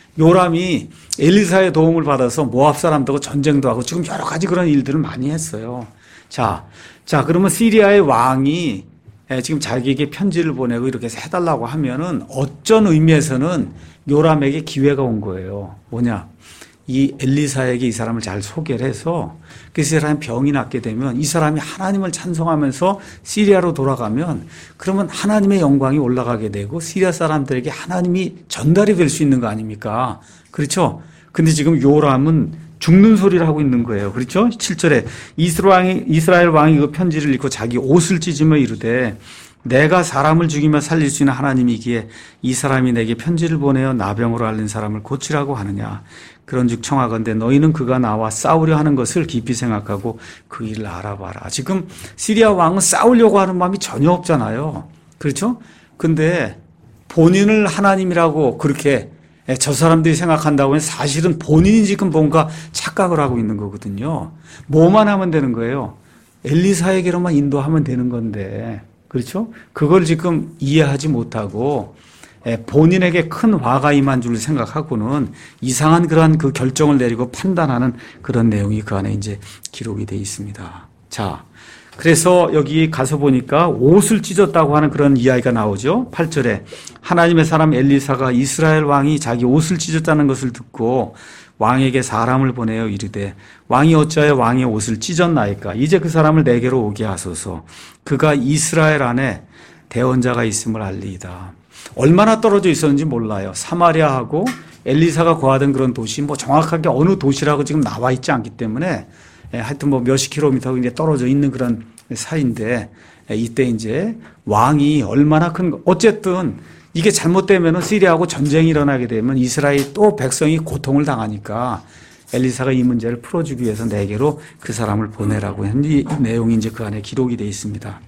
Speaker 1: 요람이 엘리사의 도움을 받아서 모압 사람들하고 전쟁도 하고 지금 여러 가지 그런 일들을 많이 했어요. 자, 자, 그러면 시리아의 왕이 지금 자기에게 편지를 보내고 이렇게 해달라고 하면은 어쩐 의미에서는 요람에게 기회가 온 거예요. 뭐냐? 이 엘리사에게 이 사람을 잘 소개를 해서 그 사람이 병이 낫게 되면 이 사람이 하나님을 찬송하면서 시리아로 돌아가면 그러면 하나님의 영광이 올라가게 되고 시리아 사람들에게 하나님이 전달이 될 수 있는 거 아닙니까? 그렇죠? 근데 지금 요람은 죽는 소리를 하고 있는 거예요. 그렇죠? 칠 절에 이스라엘, 이스라엘 왕이 그 편지를 읽고 자기 옷을 찢으며 이르되 내가 사람을 죽이며 살릴 수 있는 하나님이기에 이 사람이 내게 편지를 보내어 나병으로 앓는 사람을 고치라고 하느냐. 그런즉 청하건대 너희는 그가 나와 싸우려 하는 것을 깊이 생각하고 그 일을 알아봐라. 지금 시리아 왕은 싸우려고 하는 마음이 전혀 없잖아요. 그렇죠? 근데 본인을 하나님이라고 그렇게 저 사람들이 생각한다고 하면 사실은 본인이 지금 뭔가 착각을 하고 있는 거거든요. 뭐만 하면 되는 거예요. 엘리사에게로만 인도하면 되는 건데, 그렇죠? 그걸 지금 이해하지 못하고 본인에게 큰 화가 임한 줄 생각하고는 이상한 그러한 그 결정을 내리고 판단하는 그런 내용이 그 안에 이제 기록이 되어 있습니다. 자, 그래서 여기 가서 보니까 옷을 찢었다고 하는 그런 이야기가 나오죠. 팔 절에 하나님의 사람 엘리사가 이스라엘 왕이 자기 옷을 찢었다는 것을 듣고 왕에게 사람을 보내어 이르되 왕이 어찌하여 왕의 옷을 찢었나이까? 이제 그 사람을 내게로 오게 하소서. 그가 이스라엘 안에 대언자가 있음을 알리이다. 얼마나 떨어져 있었는지 몰라요. 사마리아하고 엘리사가 거하던 그런 도시, 뭐 정확하게 어느 도시라고 지금 나와 있지 않기 때문에 하여튼 뭐 몇십 킬로미터 이제 떨어져 있는 그런 사이인데 이때 이제 왕이 얼마나 큰, 어쨌든 이게 잘못되면은 시리아하고 전쟁이 일어나게 되면 이스라엘 또 백성이 고통을 당하니까 엘리사가 이 문제를 풀어주기 위해서 내게로 그 사람을 보내라고 한 이 내용이 이제 그 안에 기록이 되어 있습니다.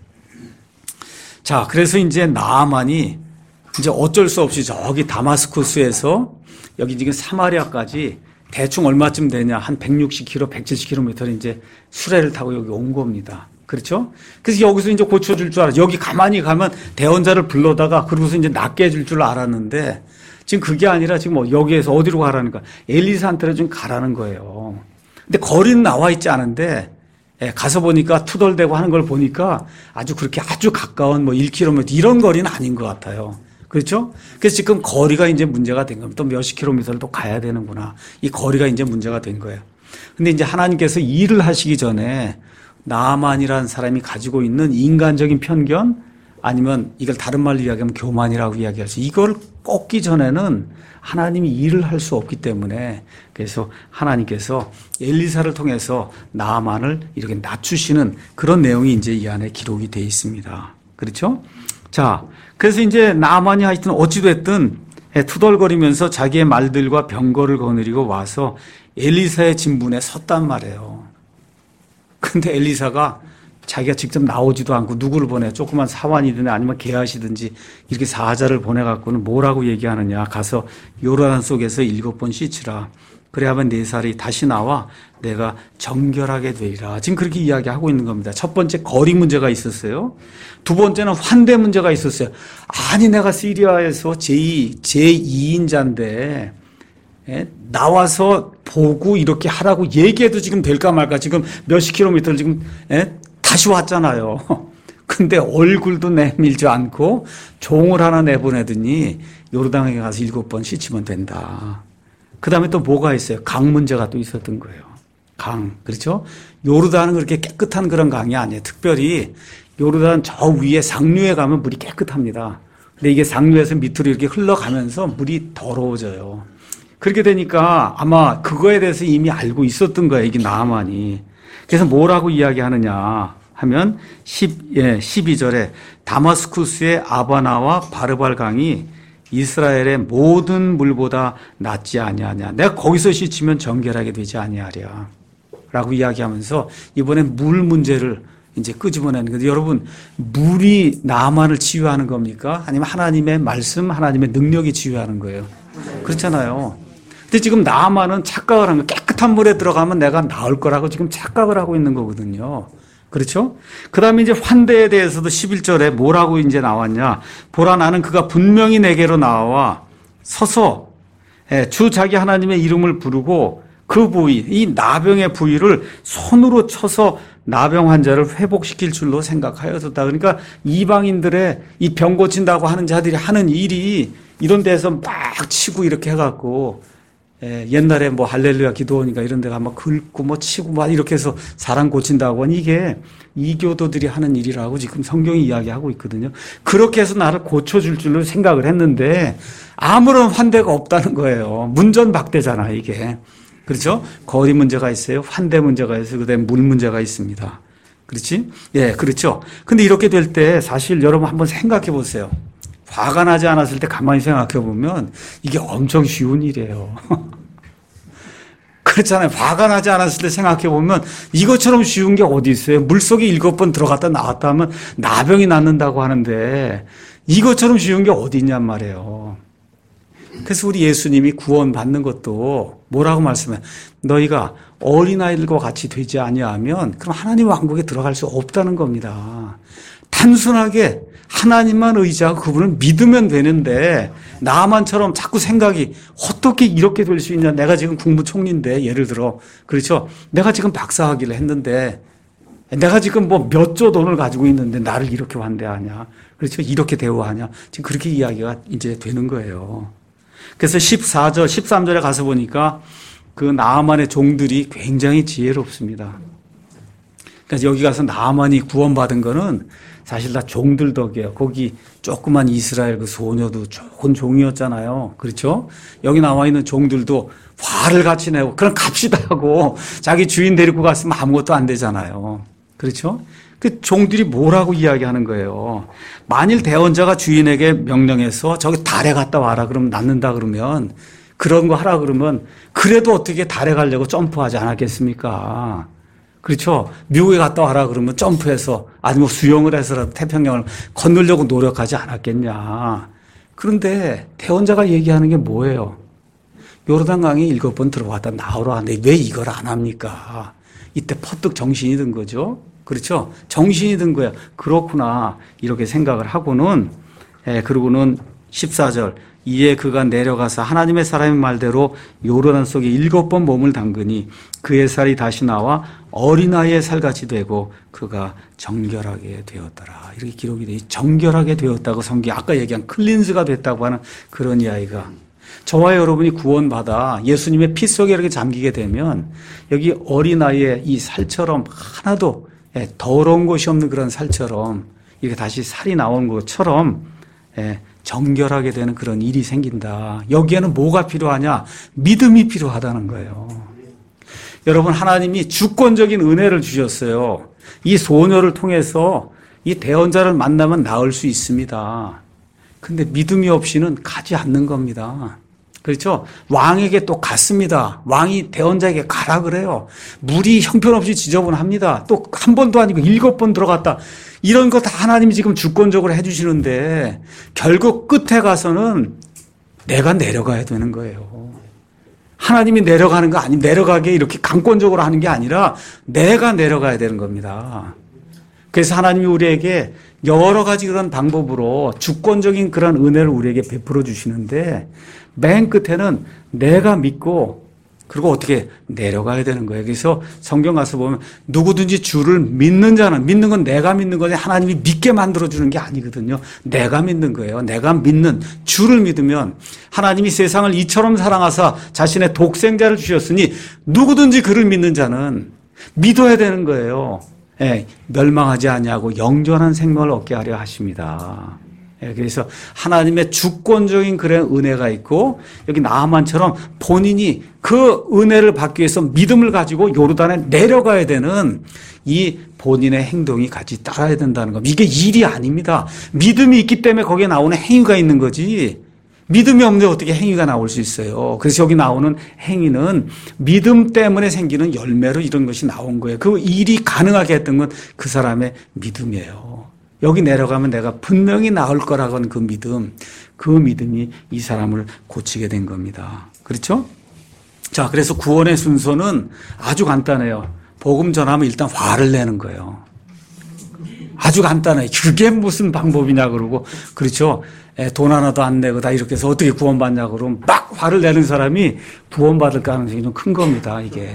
Speaker 1: 자, 그래서 이제 나아만이 이제 어쩔 수 없이 저기 다마스쿠스에서 여기 지금 사마리아까지 대충 얼마쯤 되냐, 한 백육십 킬로미터, 백칠십 킬로미터를 이제 수레를 타고 여기 온 겁니다. 그렇죠? 그래서 여기서 이제 고쳐줄 줄 알았죠. 여기 가만히 가면 대원자를 불러다가 그러고서 이제 낫게 해줄 줄 알았는데 지금 그게 아니라 지금 뭐 여기에서 어디로 가라니까 엘리사한테로 좀 가라는 거예요. 근데 거리는 나와 있지 않은데 가서 보니까 투덜대고 하는 걸 보니까 아주 그렇게 아주 가까운 뭐 일 킬로미터 이런 거리는 아닌 것 같아요. 그렇죠? 그래서 지금 거리가 이제 문제가 된 겁니다. 또 몇십 킬로미터를 또 가야 되는구나. 이 거리가 이제 문제가 된 거예요. 근데 이제 하나님께서 일을 하시기 전에 나아만이라는 사람이 가지고 있는 인간적인 편견 아니면 이걸 다른 말로 이야기하면 교만이라고 이야기할 수, 이걸 꺾기 전에는 하나님이 일을 할 수 없기 때문에 그래서 하나님께서 엘리사를 통해서 나아만을 이렇게 낮추시는 그런 내용이 이제 이 안에 기록이 되어 있습니다. 그렇죠? 자, 그래서 이제 나아만이 하여튼 어찌됐든 투덜거리면서 자기의 말들과 병거를 거느리고 와서 엘리사의 진분에 섰단 말이에요. 근데 엘리사가 자기가 직접 나오지도 않고 누구를 보내, 조그만 사환이든 아니면 게하시든지 이렇게 사자를 보내갖고는 뭐라고 얘기하느냐, 가서 요르단 속에서 일곱 번 씻으라. 그래야만 네 살이 다시 나와 내가 정결하게 되리라. 지금 그렇게 이야기하고 있는 겁니다. 첫 번째 거리 문제가 있었어요. 두 번째는 환대 문제가 있었어요. 아니 내가 시리아에서 제이, 제이인자인데 예? 나와서 보고 이렇게 하라고 얘기해도 지금 될까 말까. 지금 몇십 킬로미터를 지금 예? 다시 왔잖아요. 근데 얼굴도 내밀지 않고 종을 하나 내보내더니 요르단에 가서 일곱 번 씻으면 된다. 그 다음에 또 뭐가 있어요? 강 문제가 또 있었던 거예요. 강. 그렇죠? 요르단은 그렇게 깨끗한 그런 강이 아니에요. 특별히 요르단 저 위에 상류에 가면 물이 깨끗합니다. 근데 이게 상류에서 밑으로 이렇게 흘러가면서 물이 더러워져요. 그렇게 되니까 아마 그거에 대해서 이미 알고 있었던 거예요. 이게 나아만이. 그래서 뭐라고 이야기하느냐 하면 십이 절에 다마스쿠스의 아바나와 바르발 강이 이스라엘의 모든 물보다 낫지 아니하냐. 내가 거기서 씻으면 정결하게 되지 아니하랴. 라고 이야기하면서 이번에 물 문제를 이제 끄집어내는 건데, 여러분, 물이 나만을 치유하는 겁니까? 아니면 하나님의 말씀, 하나님의 능력이 치유하는 거예요? 그렇잖아요. 근데 지금 나만은 착각을 한 거예요. 깨끗한 물에 들어가면 내가 나을 거라고 지금 착각을 하고 있는 거거든요. 그렇죠? 그 다음에 이제 환대에 대해서도 십일 절에 뭐라고 이제 나왔냐. 보라, 나는 그가 분명히 내게로 나와 서서 주 자기 하나님의 이름을 부르고 그 부위, 이 나병의 부위를 손으로 쳐서 나병 환자를 회복시킬 줄로 생각하였었다. 그러니까 이방인들의 이 병 고친다고 하는 자들이 하는 일이 이런 데서 막 치고 이렇게 해갖고, 예, 옛날에 뭐 할렐루야 기도하니까 이런 데가 막 긁고 뭐 치고 막 이렇게 해서 사람 고친다고 하니 이게 이교도들이 하는 일이라고 지금 성경이 이야기하고 있거든요. 그렇게 해서 나를 고쳐줄 줄로 생각을 했는데 아무런 환대가 없다는 거예요. 문전박대잖아, 이게. 그렇죠? 거리 문제가 있어요. 환대 문제가 있어요. 그다음에 물 문제가 있습니다. 그렇지? 예, 그렇죠. 근데 이렇게 될 때 사실 여러분 한번 생각해 보세요. 화가 나지 않았을 때 가만히 생각해 보면 이게 엄청 쉬운 일이에요. 그렇잖아요. 화가 나지 않았을 때 생각해 보면 이것처럼 쉬운 게 어디 있어요? 물속에 일곱 번 들어갔다 나왔다 하면 나병이 낫는다고 하는데 이것처럼 쉬운 게 어디 있냔 말이에요. 그래서 우리 예수님이 구원받는 것도 뭐라고 말씀해? 너희가 어린아이들과 같이 되지 아니하면 그럼 하나님 왕국에 들어갈 수 없다는 겁니다. 단순하게 하나님만 의지하고 그분을 믿으면 되는데 나만처럼 자꾸 생각이 어떻게 이렇게 될 수 있냐. 내가 지금 국무총리인데 예를 들어 그렇죠. 내가 지금 박사학위를 했는데 내가 지금 뭐 몇 조 돈을 가지고 있는데 나를 이렇게 환대하냐. 그렇죠. 이렇게 대우하냐. 지금 그렇게 이야기가 이제 되는 거예요. 그래서 십사 절, 십삼 절에 가서 보니까 그 나아만의 종들이 굉장히 지혜롭습니다. 그래서 여기 가서 나아만이 구원받은 거는 사실 다 종들 덕이에요. 거기 조그만 이스라엘 그 소녀도 좋은 종이었잖아요. 그렇죠? 여기 나와 있는 종들도 화를 같이 내고 그럼 갑시다 하고 자기 주인 데리고 갔으면 아무것도 안 되잖아요. 그렇죠? 그 종들이 뭐라고 이야기하는 거예요. 만일 대원자가 주인에게 명령해서 저기 달에 갔다 와라 그러면 낫는다 그러면 그런 거 하라 그러면 그래도 어떻게 달에 가려고 점프하지 않았겠습니까? 그렇죠? 미국에 갔다 와라 그러면 점프해서 아니 뭐 수영을 해서라도 태평양을 건너려고 노력하지 않았겠냐. 그런데 대원자가 얘기하는 게 뭐예요? 요르단강에 일곱 번 들어갔다 나오라 하는데 왜 이걸 안 합니까? 이때 퍼뜩 정신이 든 거죠. 그렇죠? 정신이 든 거야. 그렇구나. 이렇게 생각을 하고는, 예, 그러고는 십사 절. 이에 그가 내려가서 하나님의 사람의 말대로 요르단 속에 일곱 번 몸을 담그니 그의 살이 다시 나와 어린아이의 살같이 되고 그가 정결하게 되었더라. 이렇게 기록이 돼. 정결하게 되었다고 성경이 아까 얘기한 클린즈가 됐다고 하는 그런 이야기가. 저와 여러분이 구원받아 예수님의 피 속에 이렇게 잠기게 되면 여기 어린아이의 이 살처럼 하나도 더러운 것이 없는 그런 살처럼 이렇게 다시 살이 나온 것처럼 정결하게 되는 그런 일이 생긴다. 여기에는 뭐가 필요하냐? 믿음이 필요하다는 거예요. 여러분, 하나님이 주권적인 은혜를 주셨어요. 이 소녀를 통해서 이 대언자를 만나면 나을 수 있습니다. 근데 믿음이 없이는 가지 않는 겁니다. 그렇죠? 왕에게 또 갔습니다. 왕이 대언자에게 가라 그래요. 물이 형편없이 지저분합니다. 또 한 번도 아니고 일곱 번 들어갔다. 이런 거 다 하나님이 지금 주권적으로 해주시는데 결국 끝에 가서는 내가 내려가야 되는 거예요. 하나님이 내려가는 거 아니, 내려가게 이렇게 강권적으로 하는 게 아니라 내가 내려가야 되는 겁니다. 그래서 하나님이 우리에게 여러 가지 그런 방법으로 주권적인 그런 은혜를 우리에게 베풀어 주시는데 맨 끝에는 내가 믿고 그리고 어떻게 내려가야 되는 거예요. 그래서 성경 가서 보면 누구든지 주를 믿는 자는, 믿는 건 내가 믿는 거지 하나님이 믿게 만들어주는 게 아니거든요. 내가 믿는 거예요. 내가 믿는 주를 믿으면 하나님이 세상을 이처럼 사랑하사 자신의 독생자를 주셨으니 누구든지 그를 믿는 자는 믿어야 되는 거예요. 예, 멸망하지 아니하고 영존한 생명을 얻게 하려 하십니다. 예, 그래서 하나님의 주권적인 그런 은혜가 있고 여기 나아만처럼 본인이 그 은혜를 받기 위해서 믿음을 가지고 요르단에 내려가야 되는 이 본인의 행동이 같이 따라야 된다는 겁니다. 이게 일이 아닙니다. 믿음이 있기 때문에 거기에 나오는 행위가 있는 거지. 믿음이 없는데 어떻게 행위가 나올 수 있어요. 그래서 여기 나오는 행위는 믿음 때문에 생기는 열매로 이런 것이 나온 거예요. 그 일이 가능하게 했던 건 그 사람의 믿음이에요. 여기 내려가면 내가 분명히 나올 거라고 하는 그 믿음, 그 믿음이 이 사람을 고치게 된 겁니다. 그렇죠? 자, 그래서 구원의 순서는 아주 간단해요. 복음 전하면 일단 화를 내는 거예요. 아주 간단해요. 그게 무슨 방법이냐 그러고, 그렇죠? 돈 하나도 안 내고 다 이렇게 해서 어떻게 구원받냐 그러면 막 화를 내는 사람이 구원받을 가능성이 좀 큰 겁니다, 이게.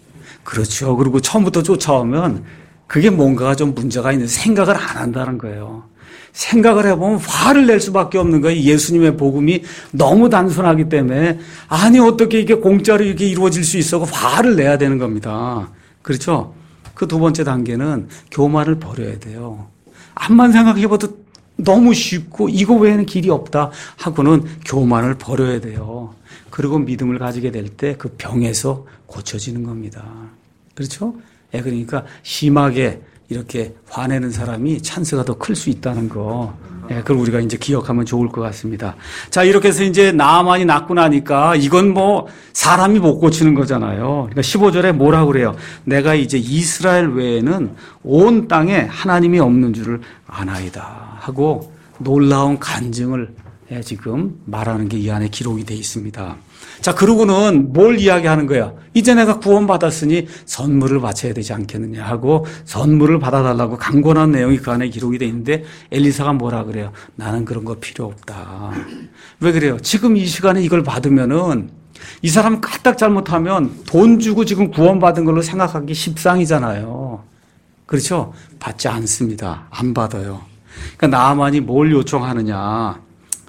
Speaker 1: 그렇죠. 그리고 처음부터 쫓아오면 그게 뭔가가 좀 문제가 있는데 생각을 안 한다는 거예요. 생각을 해보면 화를 낼 수밖에 없는 거예요. 예수님의 복음이 너무 단순하기 때문에 아니 어떻게 이게 공짜로 이렇게 이루어질 수 있어? 화를 내야 되는 겁니다. 그렇죠? 그 두 번째 단계는 교만을 버려야 돼요. 암만 생각해봐도 너무 쉽고 이거 외에는 길이 없다 하고는 교만을 버려야 돼요. 그리고 믿음을 가지게 될 때 그 병에서 고쳐지는 겁니다. 그렇죠? 예, 그러니까 심하게 이렇게 화내는 사람이 찬스가 더 클 수 있다는 거. 예, 그걸 우리가 이제 기억하면 좋을 것 같습니다. 자, 이렇게 해서 이제 나아만이 낳고 나니까 이건 뭐 사람이 못 고치는 거잖아요. 그러니까 십오 절에 뭐라고 그래요? 내가 이제 이스라엘 외에는 온 땅에 하나님이 없는 줄을 아나이다 하고 놀라운 간증을 예, 지금 말하는 게 이 안에 기록이 되어 있습니다. 자, 그러고는 뭘 이야기하는 거야? 이제 내가 구원받았으니 선물을 바쳐야 되지 않겠느냐 하고 선물을 받아달라고 강권한 내용이 그 안에 기록이 되어 있는데 엘리사가 뭐라 그래요? 나는 그런 거 필요 없다. 왜 그래요? 지금 이 시간에 이걸 받으면은 이 사람 까딱 잘못하면 돈 주고 지금 구원받은 걸로 생각하기 십상이잖아요. 그렇죠? 받지 않습니다. 안 받아요. 그러니까 나아만이 뭘 요청하느냐?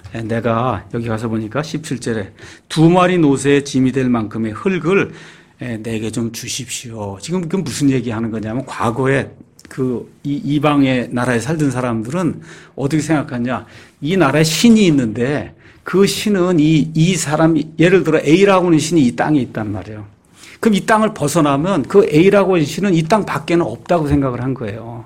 Speaker 1: 내가 여기 가서 보니까 십칠 절에 두 마리 노새의 짐이 될 만큼의 흙을 내게 좀 주십시오. 지금 그 무슨 얘기하는 거냐면 과거에 그 이방의 나라에 살던 사람들은 어떻게 생각하냐? 이 나라에 신이 있는데 그 신은 이, 이 사람이 예를 들어 A라고 하는 신이 이 땅에 있단 말이에요. 그럼 이 땅을 벗어나면 그 A라고 하는 신은 이 땅 밖에는 없다고 생각을 한 거예요.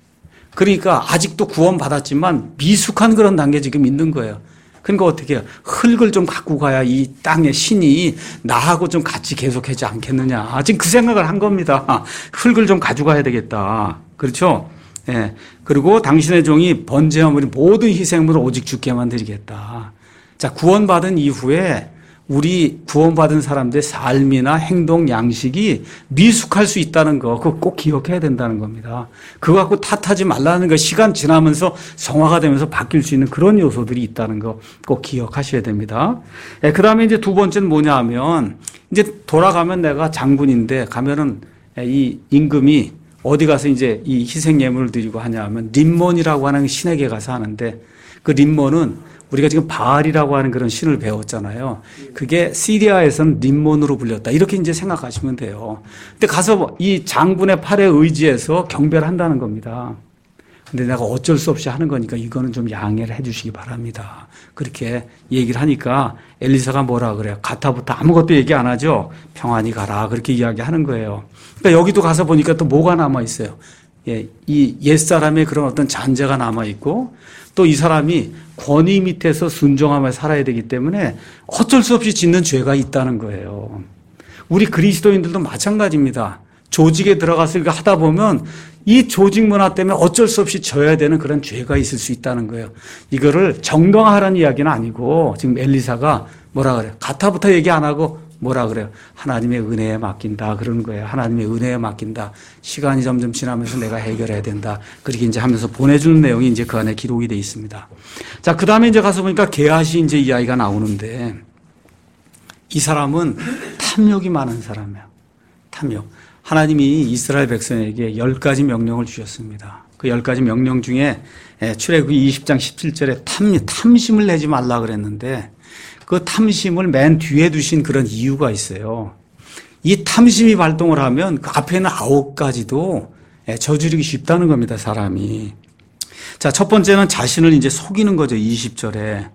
Speaker 1: 그러니까 아직도 구원받았지만 미숙한 그런 단계 지금 있는 거예요. 그러니까 어떻게 해요? 흙을 좀 갖고 가야 이 땅의 신이 나하고 좀 같이 계속하지 않겠느냐. 지금 그 생각을 한 겁니다. 흙을 좀 가져가야 되겠다. 그렇죠? 예. 그리고 당신의 종이 번제하물이 모든 희생물을 오직 주께만 드리겠다. 자, 구원받은 이후에 우리 구원받은 사람들의 삶이나 행동 양식이 미숙할 수 있다는 거, 그거 꼭 기억해야 된다는 겁니다. 그거 갖고 탓하지 말라는 거, 시간 지나면서 성화가 되면서 바뀔 수 있는 그런 요소들이 있다는 거 꼭 기억하셔야 됩니다. 예, 그 다음에 이제 두 번째는 뭐냐 하면, 이제 돌아가면 내가 장군인데 가면은 이 임금이 어디 가서 이제 이 희생 예물을 드리고 하냐 하면 림몬이라고 하는 신에게 가서 하는데 그 림몬은 우리가 지금 바알이라고 하는 그런 신을 배웠잖아요. 그게 시리아에서는 림몬으로 불렸다. 이렇게 이제 생각하시면 돼요. 근데 가서 이 장군의 팔에 의지해서 경배를 한다는 겁니다. 근데 내가 어쩔 수 없이 하는 거니까 이거는 좀 양해를 해 주시기 바랍니다. 그렇게 얘기를 하니까 엘리사가 뭐라 그래요? 가타부터 아무것도 얘기 안 하죠. 평안히 가라. 그렇게 이야기하는 거예요. 그러니까 여기도 가서 보니까 또 뭐가 남아 있어요. 예, 이 옛사람의 그런 어떤 잔재가 남아 있고 또 이 사람이 권위 밑에서 순종하며 살아야 되기 때문에 어쩔 수 없이 짓는 죄가 있다는 거예요. 우리 그리스도인들도 마찬가지입니다. 조직에 들어가서 이거 하다 보면 이 조직 문화 때문에 어쩔 수 없이 져야 되는 그런 죄가 있을 수 있다는 거예요. 이거를 정당화하라는 이야기는 아니고 지금 엘리사가 뭐라 그래요? 가타부터 얘기 안 하고 뭐라 그래요? 하나님의 은혜에 맡긴다 그러는 거예요. 하나님의 은혜에 맡긴다. 시간이 점점 지나면서 내가 해결해야 된다. 그렇게 이제 하면서 보내주는 내용이 이제 그 안에 기록이 되어 있습니다. 자, 그 다음에 이제 가서 보니까 게하시 이제 이야기가 나오는데 이 사람은 탐욕이 많은 사람이에요. 탐욕. 하나님이 이스라엘 백성에게 열 가지 명령을 주셨습니다. 그 열 가지 명령 중에 출애굽기 이십 장 십칠 절에 탐, 탐심을 내지 말라 그랬는데 그 탐심을 맨 뒤에 두신 그런 이유가 있어요. 이 탐심이 발동을 하면 그 앞에는 아홉 가지도 저지르기 쉽다는 겁니다, 사람이. 자, 첫 번째는 자신을 이제 속이는 거죠, 이십 절에.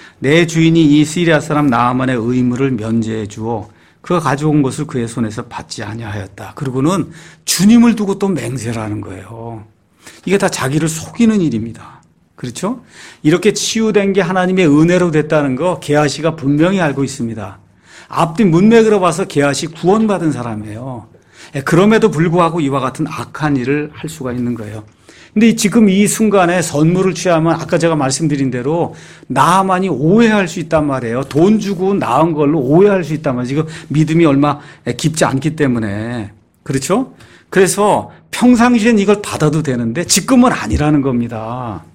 Speaker 1: 내 주인이 이 시리아 사람 나아만의 의무를 면제해 주어 그가 가져온 것을 그의 손에서 받지 아니하였다. 그리고는 주님을 두고 또 맹세를 하는 거예요. 이게 다 자기를 속이는 일입니다. 그렇죠? 이렇게 치유된 게 하나님의 은혜로 됐다는 거 게하시가 분명히 알고 있습니다. 앞뒤 문맥으로 봐서 게하시 구원받은 사람이에요. 그럼에도 불구하고 이와 같은 악한 일을 할 수가 있는 거예요. 근데 지금 이 순간에 선물을 취하면 아까 제가 말씀드린 대로 나만이 오해할 수 있단 말이에요. 돈 주고 나은 걸로 오해할 수 있단 말이에요. 지금 믿음이 얼마 깊지 않기 때문에. 그렇죠? 그래서 평상시엔 이걸 받아도 되는데 지금은 아니라는 겁니다.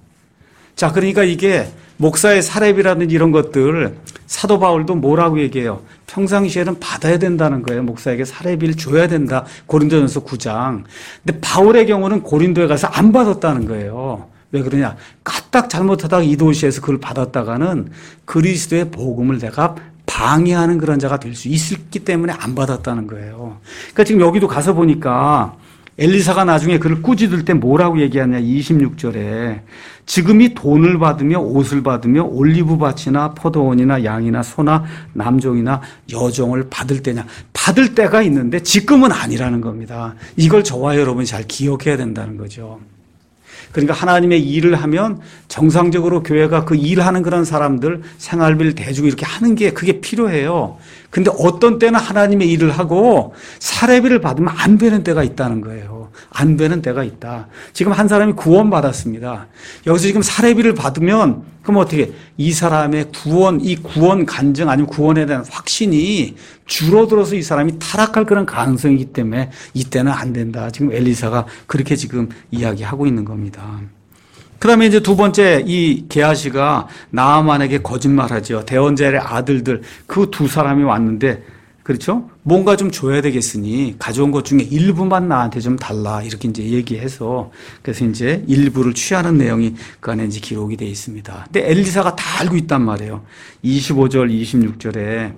Speaker 1: 자, 그러니까 이게 목사의 사렙이라든지 이런 것들 사도 바울도 뭐라고 얘기해요? 평상시에는 받아야 된다는 거예요. 목사에게 사렙을 줘야 된다. 고린도전서 구 장. 근데 바울의 경우는 고린도에 가서 안 받았다는 거예요. 왜 그러냐? 까딱 잘못하다가 이 도시에서 그걸 받았다가는 그리스도의 복음을 내가 방해하는 그런 자가 될 수 있기 때문에 안 받았다는 거예요. 그러니까 지금 여기도 가서 보니까 엘리사가 나중에 그를 꾸짖을 때 뭐라고 얘기하냐? 이십육 절에 지금이 돈을 받으며 옷을 받으며 올리브밭이나 포도원이나 양이나 소나 남종이나 여종을 받을 때냐? 받을 때가 있는데 지금은 아니라는 겁니다. 이걸 저와 여러분이 잘 기억해야 된다는 거죠. 그러니까 하나님의 일을 하면 정상적으로 교회가 그 일하는 그런 사람들 생활비를 대주고 이렇게 하는 게 그게 필요해요. 근데 어떤 때는 하나님의 일을 하고 사례비를 받으면 안 되는 때가 있다는 거예요. 안 되는 때가 있다. 지금 한 사람이 구원받았습니다. 여기서 지금 사례비를 받으면 그럼 어떻게 이 사람의 구원, 이 구원 간증 아니면 구원에 대한 확신이 줄어들어서 이 사람이 타락할 그런 가능성이기 때문에 이때는 안 된다. 지금 엘리사가 그렇게 지금 이야기하고 있는 겁니다. 그 다음에 이제 두 번째 이 게하시가 나아만에게 거짓말하죠. 대언자의 아들들 그 두 사람이 왔는데 그렇죠? 뭔가 좀 줘야 되겠으니 가져온 것 중에 일부만 나한테 좀 달라 이렇게 이제 얘기해서 그래서 이제 일부를 취하는 내용이 그 안에 이제 기록이 되어 있습니다. 근데 엘리사가 다 알고 있단 말이에요. 이십오 절, 이십육 절에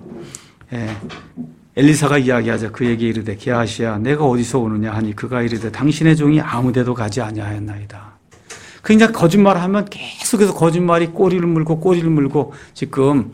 Speaker 1: 예, 엘리사가 이야기하자 그에게 이르되 게하시야 내가 어디서 오느냐 하니 그가 이르되 당신의 종이 아무데도 가지 아니하였나이다. 그냥 거짓말하면 계속해서 거짓말이 꼬리를 물고 꼬리를 물고 지금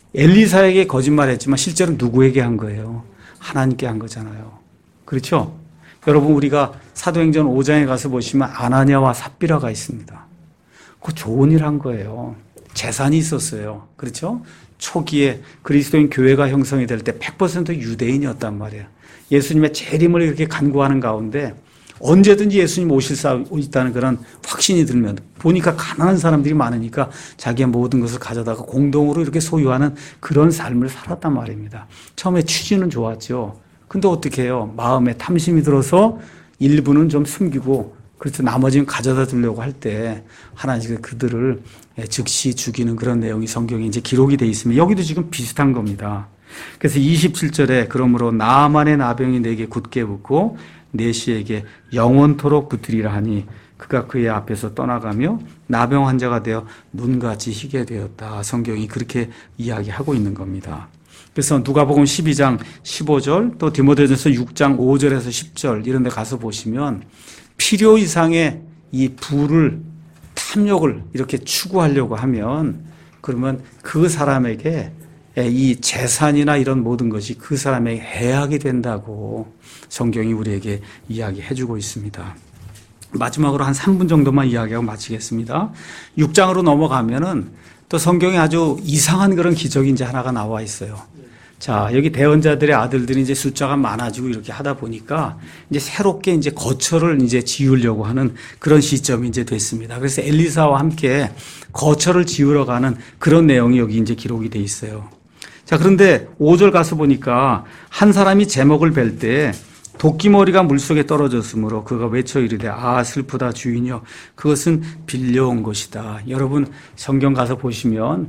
Speaker 1: 엘리사에게 거짓말했지만 실제로 누구에게 한 거예요? 하나님께 한 거잖아요. 그렇죠? 여러분 우리가 사도행전 오 장에 가서 보시면 아나니아와 삽비라가 있습니다. 그 좋은 일 한 거예요. 재산이 있었어요. 그렇죠? 초기에 그리스도인 교회가 형성이 될 때 백 퍼센트 유대인이었단 말이에요. 예수님의 재림을 이렇게 간구하는 가운데 언제든지 예수님 오실 수 있다는 그런 확신이 들면 보니까 가난한 사람들이 많으니까 자기의 모든 것을 가져다가 공동으로 이렇게 소유하는 그런 삶을 살았단 말입니다. 처음에 취지는 좋았죠. 근데 어떻게 해요? 마음에 탐심이 들어서 일부는 좀 숨기고 그래서 나머지는 가져다 두려고 할 때 하나님께서 그들을 즉시 죽이는 그런 내용이 성경에 이제 기록이 되어 있으면 여기도 지금 비슷한 겁니다. 그래서 이십칠 절에 그러므로 나아만의 나병이 내게 굳게 붙고 내 씨에게 영원토록 붙으리라 하니 그가 그의 앞에서 떠나가며 나병 환자가 되어 눈같이 희게 되었다. 성경이 그렇게 이야기하고 있는 겁니다. 그래서 누가복음 십이 장 십오 절 또 디모데전서 육 장 오 절에서 십 절 이런 데 가서 보시면 필요 이상의 이 부를 탐욕을 이렇게 추구하려고 하면 그러면 그 사람에게 이 재산이나 이런 모든 것이 그 사람에게 해악이 된다고 성경이 우리에게 이야기해 주고 있습니다. 마지막으로 한 삼 분 정도만 이야기하고 마치겠습니다. 육 장으로 넘어가면은 또 성경에 아주 이상한 그런 기적이 이제 하나가 나와 있어요. 자, 여기 대언자들의 아들들이 이제 숫자가 많아지고 이렇게 하다 보니까 이제 새롭게 이제 거처를 이제 지으려고 하는 그런 시점이 이제 됐습니다. 그래서 엘리사와 함께 거처를 지으러 가는 그런 내용이 여기 이제 기록이 돼 있어요. 자, 그런데 오 절 가서 보니까 한 사람이 제목을 벨 때 도끼머리가 물속에 떨어졌으므로 그가 외쳐 이르되 아 슬프다 주인이여 그것은 빌려온 것이다. 여러분 성경 가서 보시면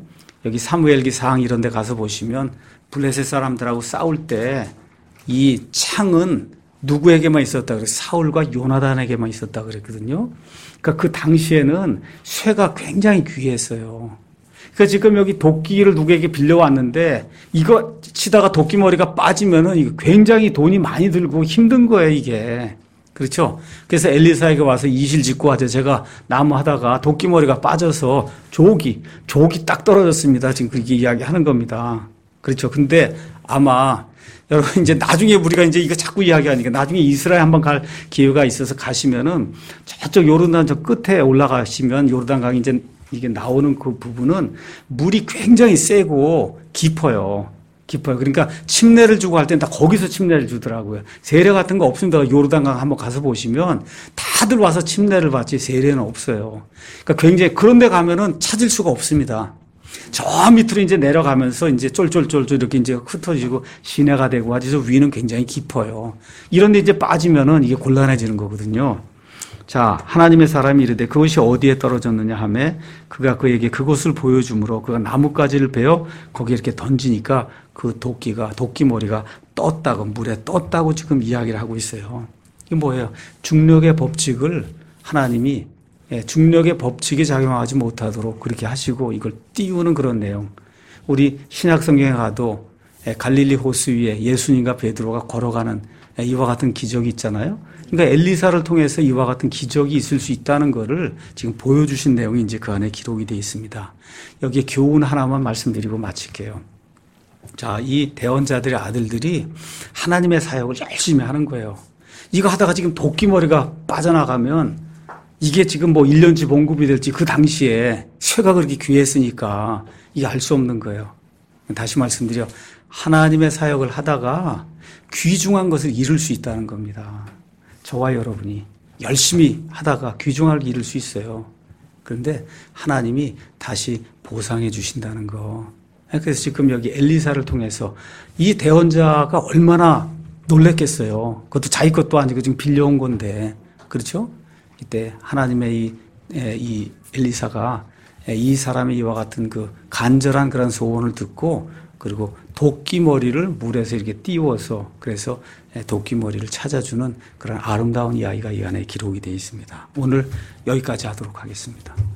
Speaker 1: 여기 사무엘기 사항 이런 데 가서 보시면 블레셋 사람들하고 싸울 때 이 창은 누구에게만 있었다 그래서 사울과 요나단에게만 있었다 그랬거든요. 그러니까 그 당시에는 쇠가 굉장히 귀했어요. 그러니까 지금 여기 도끼를 누구에게 빌려왔는데 이거 치다가 도끼 머리가 빠지면은 이거 굉장히 돈이 많이 들고 힘든 거예요, 이게. 그렇죠? 그래서 엘리사에게 와서 이실 짓고 하죠. 제가 나무 하다가 도끼 머리가 빠져서 족이, 족이 딱 떨어졌습니다. 지금 그렇게 이야기하는 겁니다. 그렇죠? 근데 아마 여러분 이제 나중에 우리가 이제 이거 자꾸 이야기하니까 나중에 이스라엘 한번 갈 기회가 있어서 가시면은 저쪽 요르단 저 끝에 올라가시면 요르단강이 이제 이게 나오는 그 부분은 물이 굉장히 세고 깊어요. 깊어요. 그러니까 침례를 주고 할 때는 다 거기서 침례를 주더라고요. 세례 같은 거 없습니다. 요르단강 한번 가서 보시면 다들 와서 침례를 받지 세례는 없어요. 그러니까 굉장히 그런 데 가면은 찾을 수가 없습니다. 저 밑으로 이제 내려가면서 이제 쫄쫄쫄쫄 이렇게 이제 흩어지고 시내가 되고 하지 저 위는 굉장히 깊어요. 이런 데 이제 빠지면은 이게 곤란해지는 거거든요. 자, 하나님의 사람이 이르되 그것이 어디에 떨어졌느냐 하매 그가 그에게 그곳을 보여주므로 그가 나뭇가지를 베어 거기에 이렇게 던지니까 그 도끼가, 도끼머리가 떴다고, 물에 떴다고 지금 이야기를 하고 있어요. 이게 뭐예요? 중력의 법칙을 하나님이 중력의 법칙이 작용하지 못하도록 그렇게 하시고 이걸 띄우는 그런 내용. 우리 신약성경에 가도 갈릴리 호수 위에 예수님과 베드로가 걸어가는 이와 같은 기적이 있잖아요. 그러니까 엘리사를 통해서 이와 같은 기적이 있을 수 있다는 것을 지금 보여주신 내용이 이제 그 안에 기록이 되어 있습니다. 여기에 교훈 하나만 말씀드리고 마칠게요. 자, 이 대언자들의 아들들이 하나님의 사역을 열심히 하는 거예요. 이거 하다가 지금 도끼머리가 빠져나가면 이게 지금 뭐 일 년치 봉급이 될지 그 당시에 쇠가 그렇게 귀했으니까 이게 알 수 없는 거예요. 다시 말씀드려 하나님의 사역을 하다가 귀중한 것을 잃을 수 있다는 겁니다. 저와 여러분이 열심히 하다가 귀중한 걸 잃을 수 있어요. 그런데 하나님이 다시 보상해 주신다는 거. 그래서 지금 여기 엘리사를 통해서 이 대언자가 얼마나 놀랬겠어요. 그것도 자기 것도 아니고 지금 빌려온 건데. 그렇죠? 이때 하나님의 이, 이 엘리사가 이 사람의 이와 같은 그 간절한 그런 소원을 듣고 그리고 도끼머리를 물에서 이렇게 띄워서 그래서 도끼머리를 찾아주는 그런 아름다운 이야기가 이 안에 기록이 되어 있습니다. 오늘 여기까지 하도록 하겠습니다.